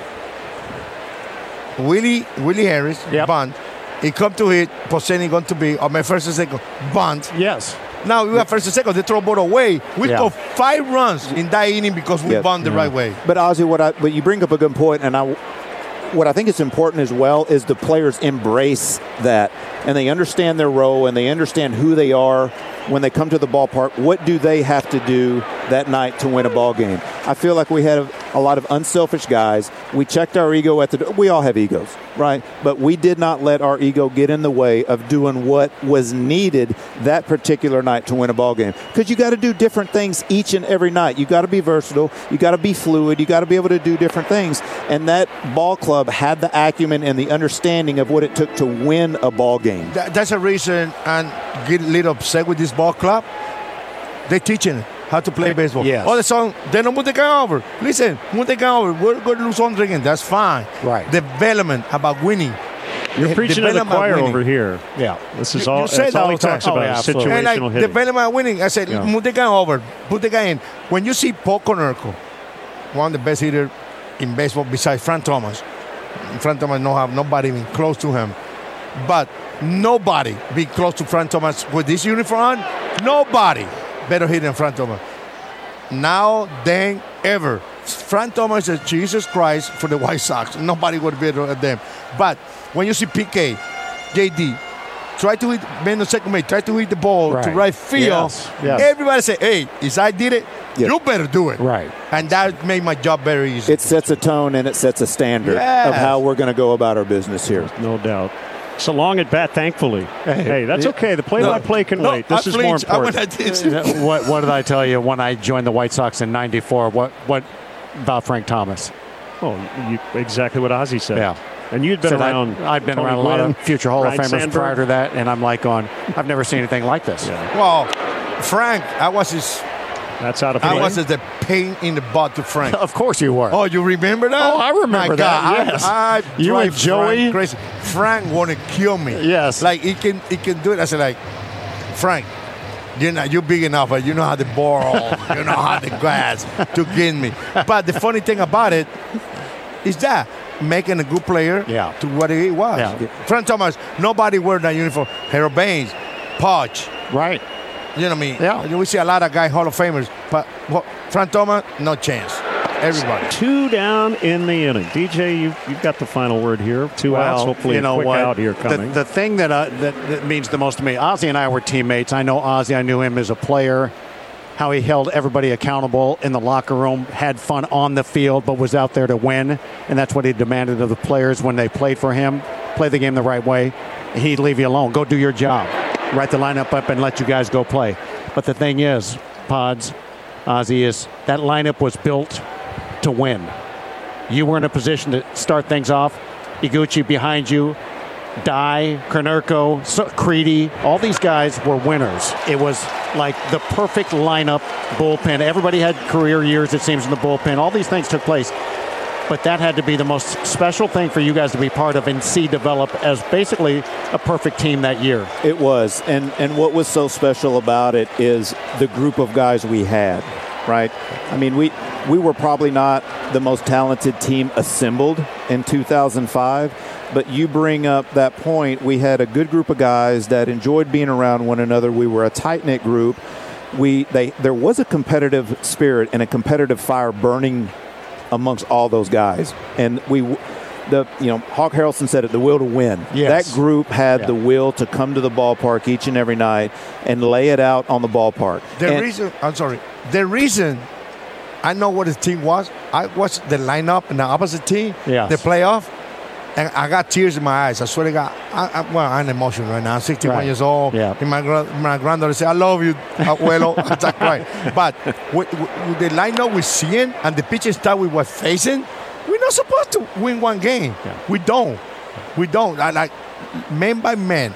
S12: Willie Willie Harris yep. bunt. He come to hit. Poseyni going to be on my first and second bunt.
S14: Yes.
S12: Now we have first and second. They throw ball away. We yeah. scored five runs in that inning because we yep. bunt the yeah. right way.
S13: But Ozzy, what I but you bring up a good point, and I. What I think is important as well is the players embrace that, and they understand their role, and they understand who they are when they come to the ballpark. What do they have to do that night to win a ball game? I feel like we had a, a lot of unselfish guys. We checked our ego at the door. We all have egos, right? But we did not let our ego get in the way of doing what was needed that particular night to win a ball game. Because you got to do different things each and every night. You got to be versatile. You got to be fluid. You got to be able to do different things. And that ball club had the acumen and the understanding of what it took to win a ball game.
S12: That, that's a reason, and get a little upset with this ball club. They're teaching how to play baseball.
S14: Yes.
S12: All the song, they don't move the guy over. Listen, move the guy over. We're going to lose on drinking. That's fine.
S14: Right.
S12: Development about winning.
S8: You're preaching to the choir over here.
S14: Yeah.
S8: This is
S12: you,
S8: all,
S12: you
S8: that's all he talks
S12: time.
S8: about,
S12: oh, yeah,
S8: situational
S12: and like,
S8: hitting.
S12: Development winning. I said, yeah. move the guy over. Put the guy in. When you see Paul Konerko, one of the best hitters in baseball besides Frank Thomas, Frank Thomas don't have nobody even close to him. But nobody be close to Frank Thomas with this uniform on. Nobody better hit than Frank Thomas. Now, then, ever. Frank Thomas is Jesus Christ for the White Sox. Nobody would be better than them. But when you see P K, J D, try to hit, man on second base, try to hit the ball right. to right field.
S14: Yes. Yes.
S12: Everybody say, hey, if I did it, yes. you better do it.
S14: Right.
S12: And that made my job very easy.
S13: It sets a tone and it sets a standard
S12: yes.
S13: of how we're going to go about our business here.
S8: No doubt. So long at bat, thankfully. Hey, hey that's yeah. okay. The play-by-play can
S12: no,
S8: wait. This
S12: I
S8: is
S12: flinched.
S8: more important.
S12: I did.
S14: what, what did I tell you when I joined the White Sox in ninety-four? What what about Frank Thomas?
S8: Oh, you, exactly what Ozzy said.
S14: Yeah.
S8: And you'd been
S14: Said
S8: around.
S14: I'd, I'd been
S8: Tony
S14: around a
S8: Gwynn,
S14: lot of future Hall
S8: Ryan
S14: of Famers
S8: Sandberg.
S14: prior to that, and I'm like going, I've never seen anything like this.
S12: Yeah. Well, Frank, I was his.
S8: That's out of
S12: I
S8: play.
S12: was the pain in the butt to Frank.
S14: Of course you were.
S12: Oh, you remember that?
S14: Oh, I remember
S12: My
S14: that,
S12: God,
S14: yes.
S12: I, I
S14: You
S12: drive
S14: and Joey?
S12: Frank crazy. Frank want to kill me.
S14: Yes.
S12: Like he can, he can do it. I said, like, Frank, you're not, you're big enough, but you know how to ball, you know how to grass to get me. But the funny thing about it is that making a good player
S14: yeah.
S12: to what he was.
S14: Yeah.
S12: Frank Thomas, nobody wear that uniform. Harold Baines, Podge.
S14: Right.
S12: You know what I mean?
S14: Yeah.
S12: We see a lot of guys, Hall of Famers, but well, Frank Thomas, no chance. Everybody.
S8: Two down in the inning. D J, you've, you've got the final word here. Two
S14: well,
S8: outs. Hopefully,
S14: you know
S8: a quick
S14: what?
S8: out here
S14: The,
S8: coming.
S14: the thing that, uh, that that means the most to me, Ozzie and I were teammates. I know Ozzie. I knew him as a player. How he held everybody accountable in the locker room, had fun on the field, but was out there to win, and that's what he demanded of the players when they played for him. Play the game the right way. He'd leave you alone. Go do your job. Write the lineup up and let you guys go play. But the thing is, Pods, Ozzie, is that lineup was built to win. You were in a position to start things off. Iguchi behind you, Dye, Konerko, so- Creedy, all these guys were winners. It was like the perfect lineup, bullpen. Everybody had career years, it seems, in the bullpen. All these things took place. But that had to be the most special thing for you guys to be part of and see develop as basically a perfect team that year.
S13: It was. And, and what was so special about it is the group of guys we had, right? I mean, we, we were probably not the most talented team assembled in two thousand five, but you bring up that point. We had a good group of guys that enjoyed being around one another. We were a tight-knit group. We they There was a competitive spirit and a competitive fire burning amongst all those guys. And we, the you know, Hawk Harrelson said it, the will to win.
S14: Yes.
S13: That group had
S14: Yeah.
S13: the will to come to the ballpark each and every night and lay it out on the ballpark.
S12: The
S13: And-
S12: reason, I'm sorry, the reason I know what the team was, I watched the lineup in the opposite team,
S14: Yes.
S12: the playoff, and I got tears in my eyes. I swear to God, I, I, well, I'm emotional right now. I'm sixty-one
S14: Right.
S12: years old.
S14: Yeah.
S12: And my, gra- my granddaughter said, I love you, abuelo. I start crying. But with, with, with the lineup we're seeing and the pitching style we were facing, we're not supposed to win one game.
S14: Yeah.
S12: We don't. We don't. I, like, man by man,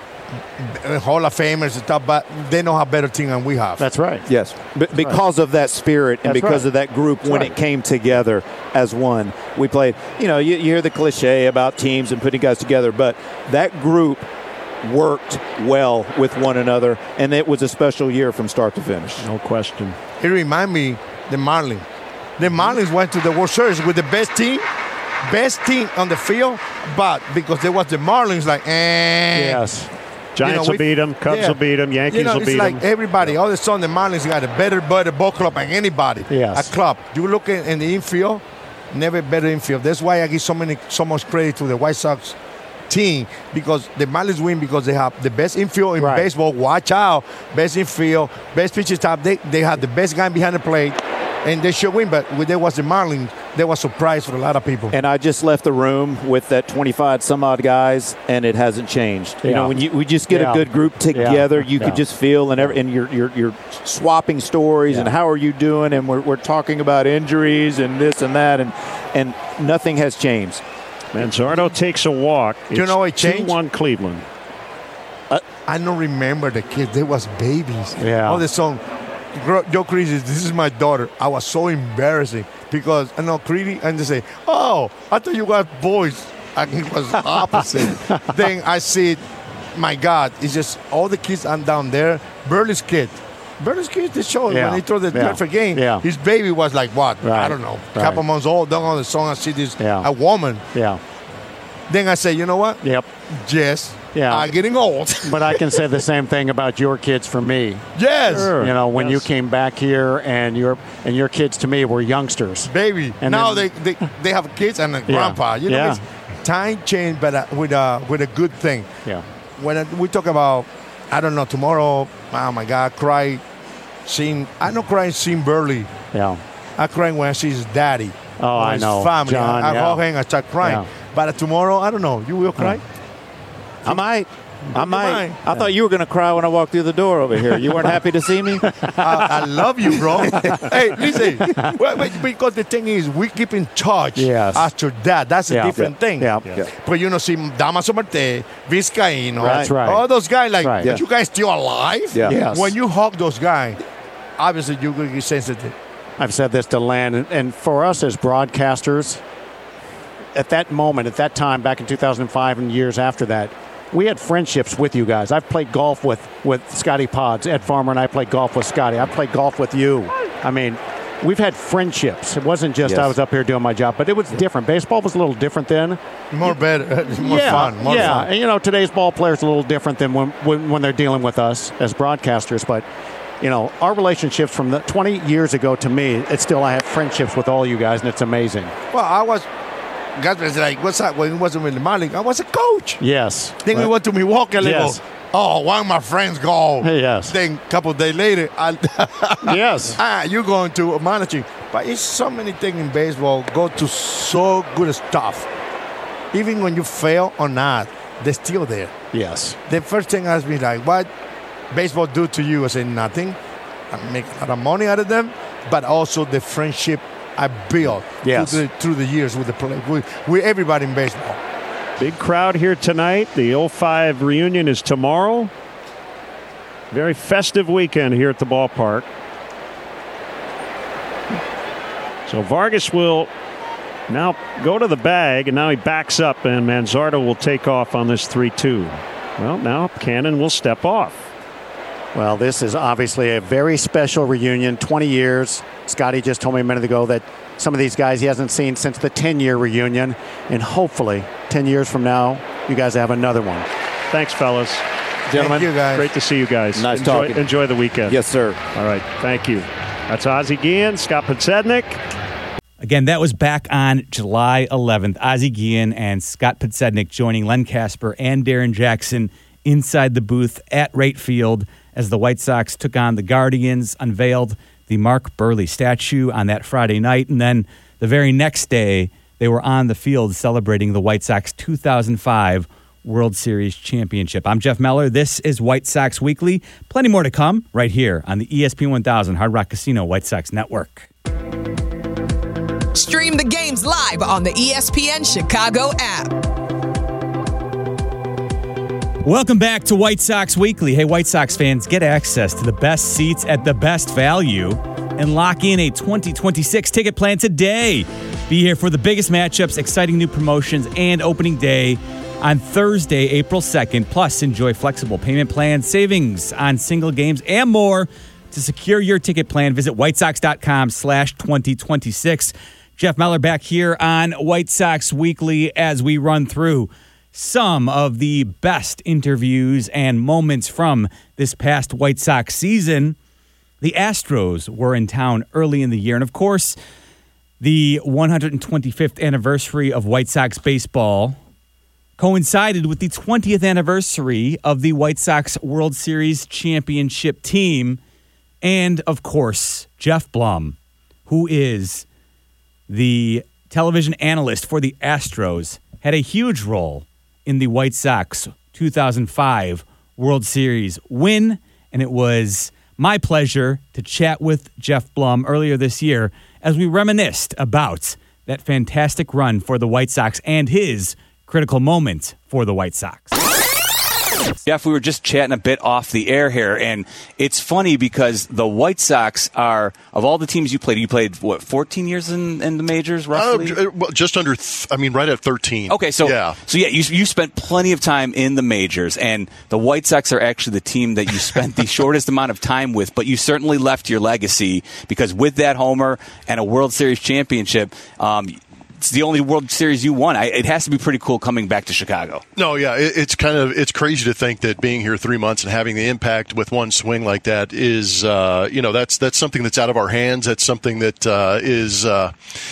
S12: Hall of Famers and stuff, but they know how better team than we have.
S14: That's right.
S13: Yes, B- because of that spirit and
S14: That's
S13: because
S14: right.
S13: of that group
S14: That's
S13: when
S14: right.
S13: it came together as one. We played, you know, you, you hear the cliche about teams and putting guys together, but that group worked well with one another, and it was a special year from start to finish.
S8: No question.
S12: It reminds me the Marlins. The Marlins went to the World Series with the best team, best team on the field, but because there was the Marlins, like, eh.
S14: Yes.
S8: Giants
S12: You know,
S8: will
S12: we-
S8: beat them. Cubs
S12: yeah.
S8: will beat them. Yankees
S12: You know,
S8: will
S12: it's
S8: beat
S12: like
S8: them.
S12: everybody. All of a sudden, the Marlins got a better, better ball club than anybody.
S14: Yes.
S12: A club. You look in, in the infield, never better infield. That's why I give so many, so much credit to the White Sox team, because the Marlins win because they have the best infield in
S14: Right.
S12: baseball. Watch out, best infield, best pitching staff. They they have the best guy behind the plate, and they should win. But when there was the Marlins, there was a surprise for a lot of people.
S13: And I just left the room with that twenty-five some odd guys, and it hasn't changed. You
S14: Yeah.
S13: know, when you we just get
S14: Yeah.
S13: a good group together, you
S14: Yeah.
S13: could just feel and every, and you're you're you're swapping stories and
S14: Yeah.
S13: how are you doing, and we're we're talking about injuries and this and that, and and nothing has changed.
S8: Manzardo takes a walk.
S12: Do you know what changed?
S8: two one Cleveland.
S12: I don't remember the kids. They was babies.
S14: Yeah.
S12: All the song, Gro- Joe Creedy, this is my daughter. I was so embarrassing because I know Creedy, and they say, "Oh, I thought you got boys." And it was opposite. Then I see, my God, it's just all the kids are down there. Burley's kid. Burley's kid, they show
S14: Yeah.
S12: when they throw the
S14: Yeah.
S12: perfect game.
S14: Yeah.
S12: His baby was like what? I
S14: Right.
S12: don't know,
S14: Right.
S12: couple months old. Down on the song, I see this
S14: Yeah.
S12: a woman.
S14: Yeah.
S12: Then I say, you know what?
S14: Yep.
S12: Yes.
S14: Yeah.
S12: I'm getting old.
S14: But I can say the same thing about your kids for me.
S12: Yes.
S8: Sure.
S14: You know, when
S8: Yes.
S14: you came back here and your and your kids to me were youngsters.
S12: Baby.
S14: And
S12: now
S14: then-
S12: they, they they have kids and a grandpa. You know,
S14: Yeah.
S12: it's time change, but uh, with a with a good thing.
S14: Yeah.
S12: When uh, we talk about, I don't know, tomorrow. Oh my God, cry, seeing. I don't cry seeing Burley.
S14: Yeah.
S12: I cry when I see his daddy.
S14: Oh,
S12: or
S14: I
S12: his
S14: know.
S12: Family.
S14: John,
S12: I, I
S14: yeah.
S12: hug him. I start crying.
S14: Yeah.
S12: But uh, tomorrow, I don't know. You will cry.
S14: I might.
S13: I might. I thought you were going to cry when I walked through the door over here. You weren't happy to see me?
S12: I, I love you, bro. Hey, listen. Well, because the thing is, we keep in touch
S14: yes.
S12: after that. That's a
S14: yeah.
S12: different
S14: yeah.
S12: thing.
S14: Yeah. Yeah.
S12: But you know, see, Damaso Marte, Vizcaíno,
S14: That's right.
S12: all those guys, like,
S14: right.
S12: yeah. you guys still alive?
S14: Yeah. Yes.
S12: When you hug those guys, obviously you're going to get sensitive.
S14: I've said this to Len, and, and for us as broadcasters, at that moment, at that time, back in two thousand five and years after that, we had friendships with you guys. I've played golf with, with Scotty Pods. Ed Farmer and I played golf with Scotty. I played golf with you. I mean, we've had friendships. It wasn't just
S13: yes.
S14: I was up here doing my job, but it was different. Baseball was a little different then.
S12: More better, more
S14: yeah,
S12: fun. More
S14: yeah,
S12: fun.
S14: and you know, today's ball players are a little different than when, when, when they're dealing with us as broadcasters, but you know, our relationships from the twenty years ago, to me, it's still, I have friendships with all you guys, and it's amazing.
S12: Well, I was, guys was like, what's that? When it wasn't really my league, I was a coach.
S14: Yes.
S12: Then right. we went to Milwaukee and
S14: yes.
S12: go, oh, one of my friends go.
S14: Yes.
S12: Then a couple of days later, I,
S14: yes.
S12: ah, you're going to managing. But it's so many things in baseball go to so good stuff. Even when you fail or not, they're still there.
S14: Yes.
S12: The first thing I was be like, what baseball do to you? I say nothing. I make a lot of money out of them, but also the friendship I built
S14: yes.
S12: through, the, through the years with the play, with, with everybody in baseball.
S8: Big crowd here tonight. The oh five reunion is tomorrow. Very festive weekend here at the ballpark. So Vargas will now go to the bag, and now he backs up, and Manzardo will take off on this three two. Well, now Cannon will step off.
S14: Well, this is obviously a very special reunion. twenty years. Scotty just told me a minute ago that some of these guys he hasn't seen since the ten-year reunion. And hopefully, ten years from now, you guys have another one.
S8: Thanks, fellas.
S14: Gentlemen,
S12: thank you guys.
S8: Great to see you guys.
S13: Nice
S8: enjoy,
S13: talking.
S8: Enjoy the weekend.
S13: Yes, sir.
S8: All right. Thank you. That's Ozzie Guillen, Scott Podsednik.
S4: Again, that was back on July eleventh. Ozzie Guillen and Scott Podsednik joining Len Casper and Darren Jackson inside the booth at Wright Field as the White Sox took on the Guardians, unveiled the Mark Burley statue on that Friday night, and then the very next day, they were on the field celebrating the White Sox two thousand five World Series championship. I'm Jeff Meller. This is White Sox Weekly. Plenty more to come right here on the E S P N one thousand Hard Rock Casino White Sox Network.
S6: Stream the games live on the E S P N Chicago app.
S4: Welcome back to White Sox Weekly. Hey, White Sox fans, get access to the best seats at the best value and lock in a twenty twenty-six ticket plan today. Be here for the biggest matchups, exciting new promotions, and opening day on Thursday, April second. Plus, enjoy flexible payment plans, savings on single games, and more. To secure your ticket plan, visit whitesox.com slash 2026. Jeff Meller back here on White Sox Weekly as we run through some of the best interviews and moments from this past White Sox season. The Astros were in town early in the year, and of course, the one hundred twenty-fifth anniversary of White Sox baseball coincided with the twentieth anniversary of the White Sox World Series championship team. And, of course, Jeff Blum, who is the television analyst for the Astros, had a huge role in the White Sox two thousand five World Series win. And it was my pleasure to chat with Jeff Blum earlier this year as we reminisced about that fantastic run for the White Sox and his critical moment for the White Sox.
S15: Jeff, we were just chatting a bit off the air here, and it's funny because the White Sox are, of all the teams you played, you played, what, fourteen years in, in the majors, roughly?
S16: Uh, well, just under, th- I mean, right at thirteen.
S15: Okay, so
S16: yeah,
S15: so yeah you, you spent plenty of time in the majors, and the White Sox are actually the team that you spent the shortest amount of time with, but you certainly left your legacy because with that homer and a World Series championship, um, it's the only World Series you won. I, it has to be pretty cool coming back to Chicago.
S16: No, yeah, it, it's kind of it's crazy to think that being here three months and having the impact with one swing like that is, uh, you know, that's that's something that's out of our hands. That's something that uh, is. Uh,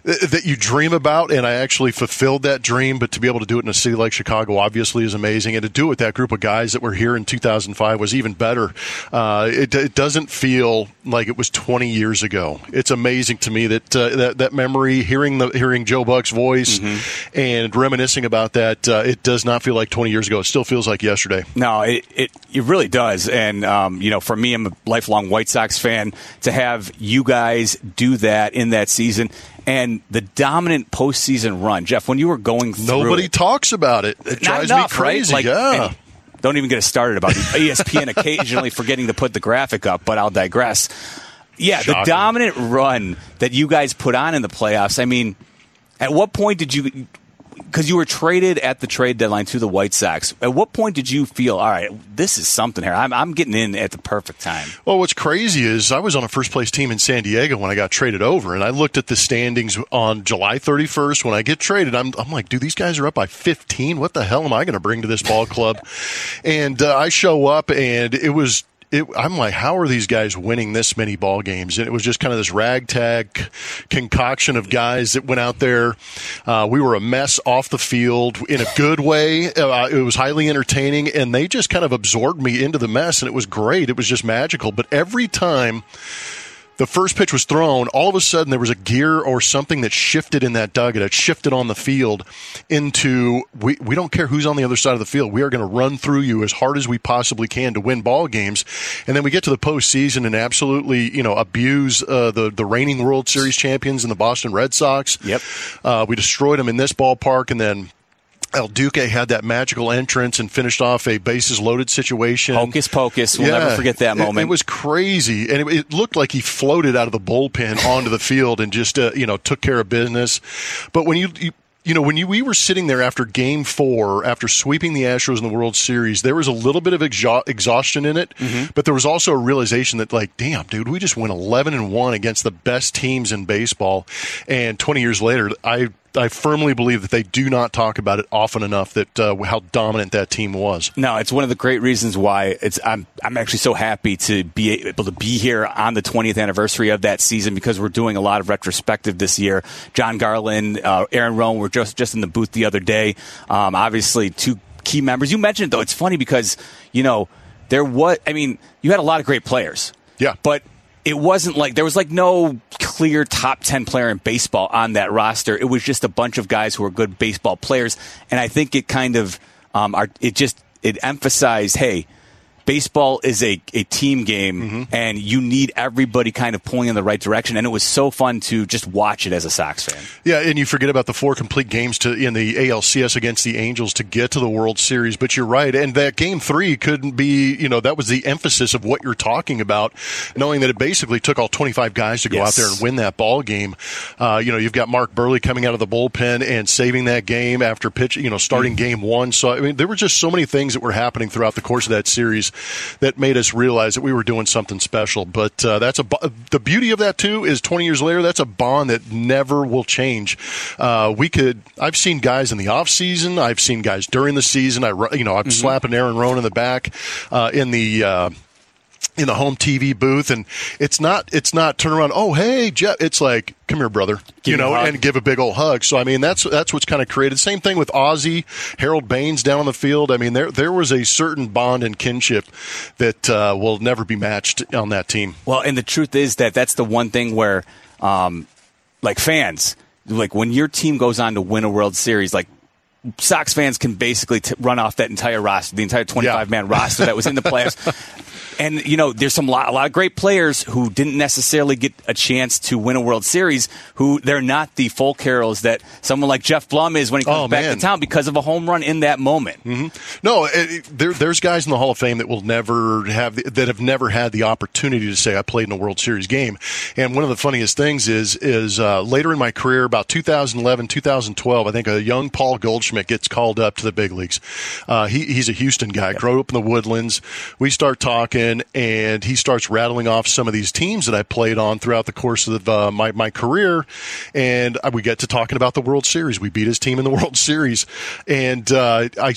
S16: that you dream about, and I actually fulfilled that dream. But to be able to do it in a city like Chicago obviously is amazing, and to do it with that group of guys that were here in two thousand five was even better. Uh, it, it doesn't feel like it was twenty years ago. It's amazing to me that uh, that, that memory, hearing the hearing Joe Buck's voice mm-hmm. and reminiscing about that, uh, it does not feel like twenty years ago. It still feels like yesterday.
S15: No, it it, it really does. And um, you know, for me, I'm a lifelong White Sox fan. To have you guys do that in that season. And the dominant postseason run, Jeff, when you were going through
S16: Nobody
S15: it,
S16: talks about it. It drives
S15: enough,
S16: me crazy.
S15: Right? Like,
S16: yeah.
S15: Don't even get us started about E S P N occasionally forgetting to put the graphic up, but I'll digress. Yeah, Shocking. The dominant run that you guys put on in the playoffs, I mean, at what point did you... Because you were traded at the trade deadline to the White Sox. At what point did you feel, all right, this is something here? I'm, I'm getting in at the perfect time.
S16: Well, what's crazy is I was on a first-place team in San Diego when I got traded over, and I looked at the standings on July thirty-first. When I get traded, I'm, I'm like, dude, these guys are up by fifteen. What the hell am I going to bring to this ball club? and uh, I show up, and it was – It, I'm like, how are these guys winning this many ball games? And it was just kind of this ragtag concoction of guys that went out there. Uh, we were a mess off the field in a good way. Uh, it was highly entertaining, and they just kind of absorbed me into the mess, and it was great. It was just magical. But every time the first pitch was thrown, all of a sudden there was a gear or something that shifted in that dugout. It shifted on the field into, we, we don't care who's on the other side of the field. We are going to run through you as hard as we possibly can to win ball games. And then we get to the postseason and absolutely, you know, abuse uh, the, the reigning World Series champions in the Boston Red Sox.
S15: Yep.
S16: Uh, we destroyed them in this ballpark, and then El Duque had that magical entrance and finished off a bases-loaded situation.
S15: Hocus pocus. We'll yeah, never forget that moment.
S16: It, it was crazy, and it, it looked like he floated out of the bullpen onto the field and just, uh, you know, took care of business. But when you, you you know, when you, we were sitting there after Game Four, after sweeping the Astros in the World Series, there was a little bit of exha- exhaustion in it, mm-hmm. but there was also a realization that, like, damn, dude, we just went eleven and one against the best teams in baseball, and twenty years later, I. I firmly believe that they do not talk about it often enough that uh, how dominant that team was.
S15: No, it's one of the great reasons why it's I'm I'm actually so happy to be able to be here on the twentieth anniversary of that season, because we're doing a lot of retrospective this year. John Garland, uh, Aaron Rowan were just, just in the booth the other day. Um, obviously, two key members. You mentioned it, though. It's funny because, you know, there was, I mean, you had a lot of great players.
S16: Yeah.
S15: But it wasn't like there was like no clear top ten player in baseball on that roster. It was just a bunch of guys who were good baseball players. And I think it kind of, um, are, it just, it emphasized, hey, baseball is a, a team game, mm-hmm. and you need everybody kind of pulling in the right direction. And it was so fun to just watch it as a Sox fan.
S16: Yeah, and you forget about the four complete games to in the A L C S against the Angels to get to the World Series. But you're right, and that Game three couldn't be, you know, that was the emphasis of what you're talking about, knowing that it basically took all twenty-five guys to go yes. out there and win that ball game. Uh, you know, you've got Mark Burley coming out of the bullpen and saving that game after pitch, you know, starting mm-hmm. game one. So, I mean, there were just so many things that were happening throughout the course of that series that made us realize that we were doing something special. But uh, that's a the beauty of that too is twenty years later, that's a bond that never will change. Uh, we could. I've seen guys in the off season. I've seen guys during the season. I you know I'm mm-hmm. slapping Aaron Rowan in the back uh, in the. Uh, in the home T V booth, and it's not it's not turn around, oh hey Jeff, it's like, come here brother, give you know, and give a big old hug. So I mean that's that's what's kind of created. Same thing with Ozzie, Harold Baines down on the field. I mean there there was a certain bond and kinship that uh, will never be matched on that team.
S15: Well, and the truth is that that's the one thing where um, like fans, like when your team goes on to win a World Series, like Sox fans can basically t- run off that entire roster, the entire twenty-five man yeah. roster that was in the playoffs. And, you know, there's some lot, a lot of great players who didn't necessarily get a chance to win a World Series, who they're not the folk heroes that someone like Jeff Blum is when he comes oh, back man. to town because of a home run in that moment.
S16: Mm-hmm. No, it, there, there's guys in the Hall of Fame that will never have the, that have never had the opportunity to say I played in a World Series game. And one of the funniest things is is uh, later in my career, about two thousand eleven, two thousand twelve, I think a young Paul Goldschmidt gets called up to the big leagues. Uh, he, he's a Houston guy, yep. grew up in the Woodlands. We start talking. And he starts rattling off some of these teams that I played on throughout the course of uh, my, my career. And we get to talking about the World Series. We beat his team in the World Series. And uh, I said,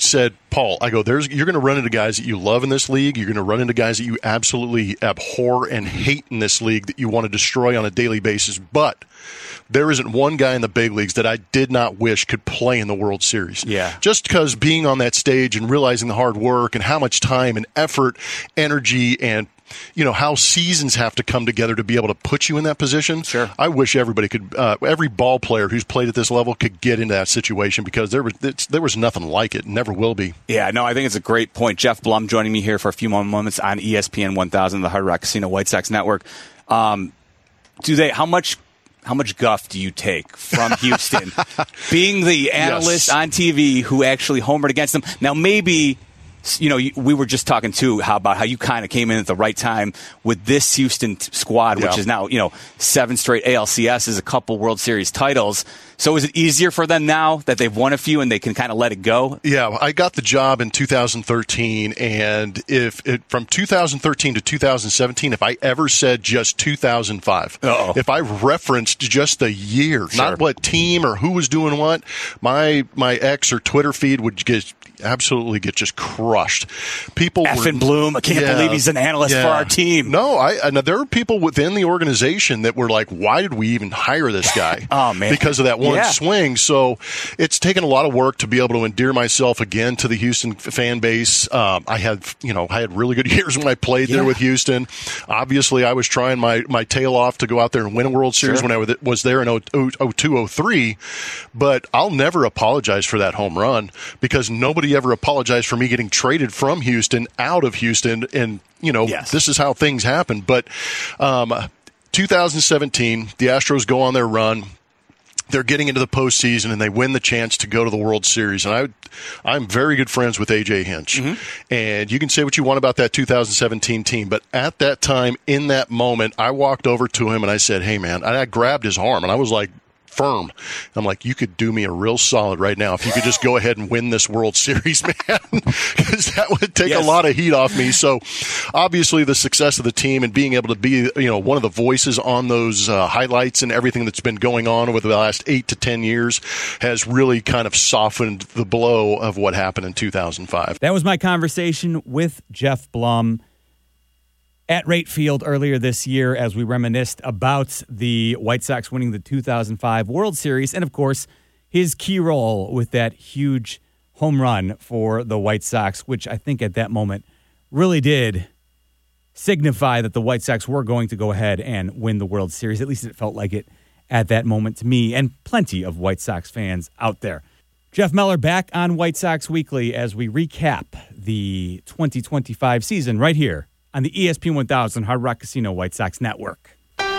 S16: Paul, I go, there's you're going to run into guys that you love in this league. You're going to run into guys that you absolutely abhor and hate in this league that you want to destroy on a daily basis. But there isn't one guy in the big leagues that I did not wish could play in the World Series.
S15: Yeah.
S16: Just because being on that stage and realizing the hard work and how much time and effort, energy, and you know how seasons have to come together to be able to put you in that position.
S15: Sure.
S16: I wish everybody could, uh, every ball player who's played at this level could get into that situation because there was it's, there was nothing like it, never will be.
S15: Yeah, no, I think it's a great point. Jeff Blum joining me here for a few more moments on E S P N one thousand, the Hard Rock Casino White Sox Network. Um, do they? How much? How much guff do you take from Houston, being the analyst
S16: Yes.
S15: on T V who actually homered against them? Now, maybe. You know, we were just talking too how about how you kind of came in at the right time with this Houston t- squad, which
S16: Yeah.
S15: is now, you know, seven straight A L C S's, a couple World Series titles. So is it easier for them now that they've won a few and they can kind of let it go?
S16: Yeah, I got the job in two thousand thirteen, and if it, from two thousand thirteen to two thousand seventeen, if I ever said just two thousand five,
S15: Uh-oh.
S16: if I referenced just the year,
S15: Sure.
S16: not what team or who was doing what, my my X or Twitter feed would get absolutely get just crushed. People
S15: F
S16: were,
S15: and Bloom, I can't
S16: Yeah,
S15: believe he's an analyst
S16: yeah.
S15: for our team.
S16: No, I, I there were people within the organization that were like, "Why did we even hire this guy?"
S15: Oh, man.
S16: because of that one
S15: Yeah.
S16: swing. So it's taken a lot of work to be able to endear myself again to the Houston f- fan base. Um, I had, you know, I had really good years when I played
S15: Yeah.
S16: there with Houston. Obviously, I was trying my, my tail off to go out there and win a World Series
S15: Sure.
S16: when I was- was there in oh two oh three. But I'll never apologize for that home run because nobody ever apologized for me getting traded from Houston out of Houston. And, you know,
S15: Yes.
S16: this is how things happen. But um, two thousand seventeen, the Astros go on their run. They're getting into the postseason and they win the chance to go to the World Series. And I, I'm very good friends with A J Hinch.
S15: Mm-hmm.
S16: And you can say what you want about that two thousand seventeen team, but at that time, in that moment, I walked over to him and I said, "Hey, man," and I grabbed his arm and I was like, firm. I'm like, you could do me a real solid right now if you could just go ahead and win this World Series, man, because that would take
S15: Yes.
S16: a lot of heat off me. So obviously the success of the team and being able to be, you know, one of the voices on those uh, highlights and everything that's been going on over the last eight to ten years has really kind of softened the blow of what happened in two thousand five.
S4: That was my conversation with Jeff Blum at Rate Field earlier this year as we reminisced about the White Sox winning the two thousand five World Series and, of course, his key role with that huge home run for the White Sox, which I think at that moment really did signify that the White Sox were going to go ahead and win the World Series. At least it felt like it at that moment to me and plenty of White Sox fans out there. Jeff Meller back on White Sox Weekly as we recap the twenty twenty-five season right here on the E S P N one thousand Hard Rock Casino White Sox Network.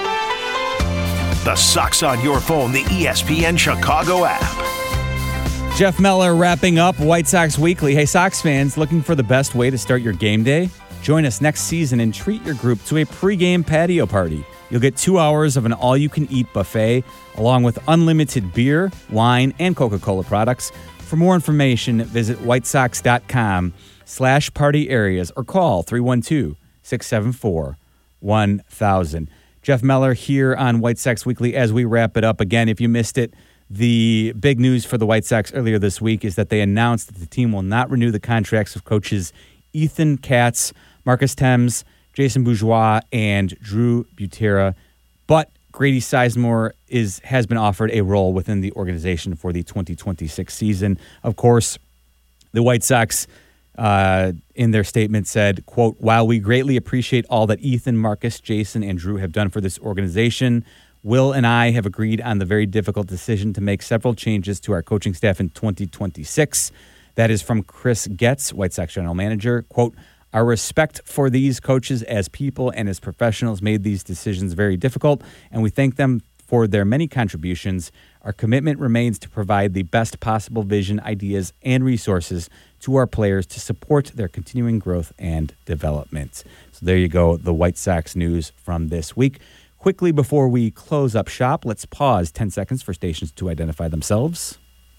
S1: The Sox on your phone, the E S P N Chicago app.
S4: Jeff Meller wrapping up White Sox Weekly. Hey, Sox fans, looking for the best way to start your game day? Join us next season and treat your group to a pregame patio party. You'll get two hours of an all-you-can-eat buffet, along with unlimited beer, wine, and Coca-Cola products. For more information, visit whitesox.com slash party areas or call three one two, six seven four, one thousand. Jeff Meller here on White Sox Weekly as we wrap it up. Again, if you missed it, the big news for the White Sox earlier this week is that they announced that the team will not renew the contracts of coaches Ethan Katz, Marcus Thames, Jason Bourgeois, and Drew Butera. But Grady Sizemore is has been offered a role within the organization for the twenty twenty-six season. Of course, the White Sox, uh, in their statement, said, quote, "While we greatly appreciate all that Ethan, Marcus, Jason, and Drew have done for this organization, Will and I have agreed on the very difficult decision to make several changes to our coaching staff in twenty twenty-six. That is from Chris Getz, White Sox general manager. Quote, "Our respect for these coaches as people and as professionals made these decisions very difficult, and we thank them for their many contributions. Our commitment remains to provide the best possible vision, ideas, and resources to our players to support their continuing growth and development." So there you go, the White Sox news from this week. Quickly before we close up shop, let's pause ten seconds for stations to identify themselves.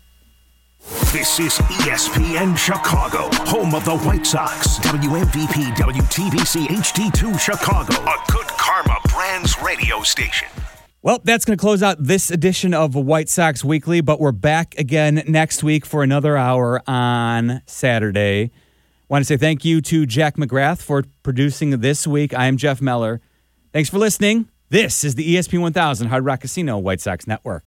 S1: This is E S P N Chicago, home of the White Sox. W M V P, W T B C H D two Chicago, a Good Karma Brands radio station.
S4: Well, that's going to close out this edition of White Sox Weekly, but we're back again next week for another hour on Saturday. Want to say thank you to Jack McGrath for producing this week. I am Jeff Meller. Thanks for listening. This is the E S P one thousand Hard Rock Casino White Sox Network.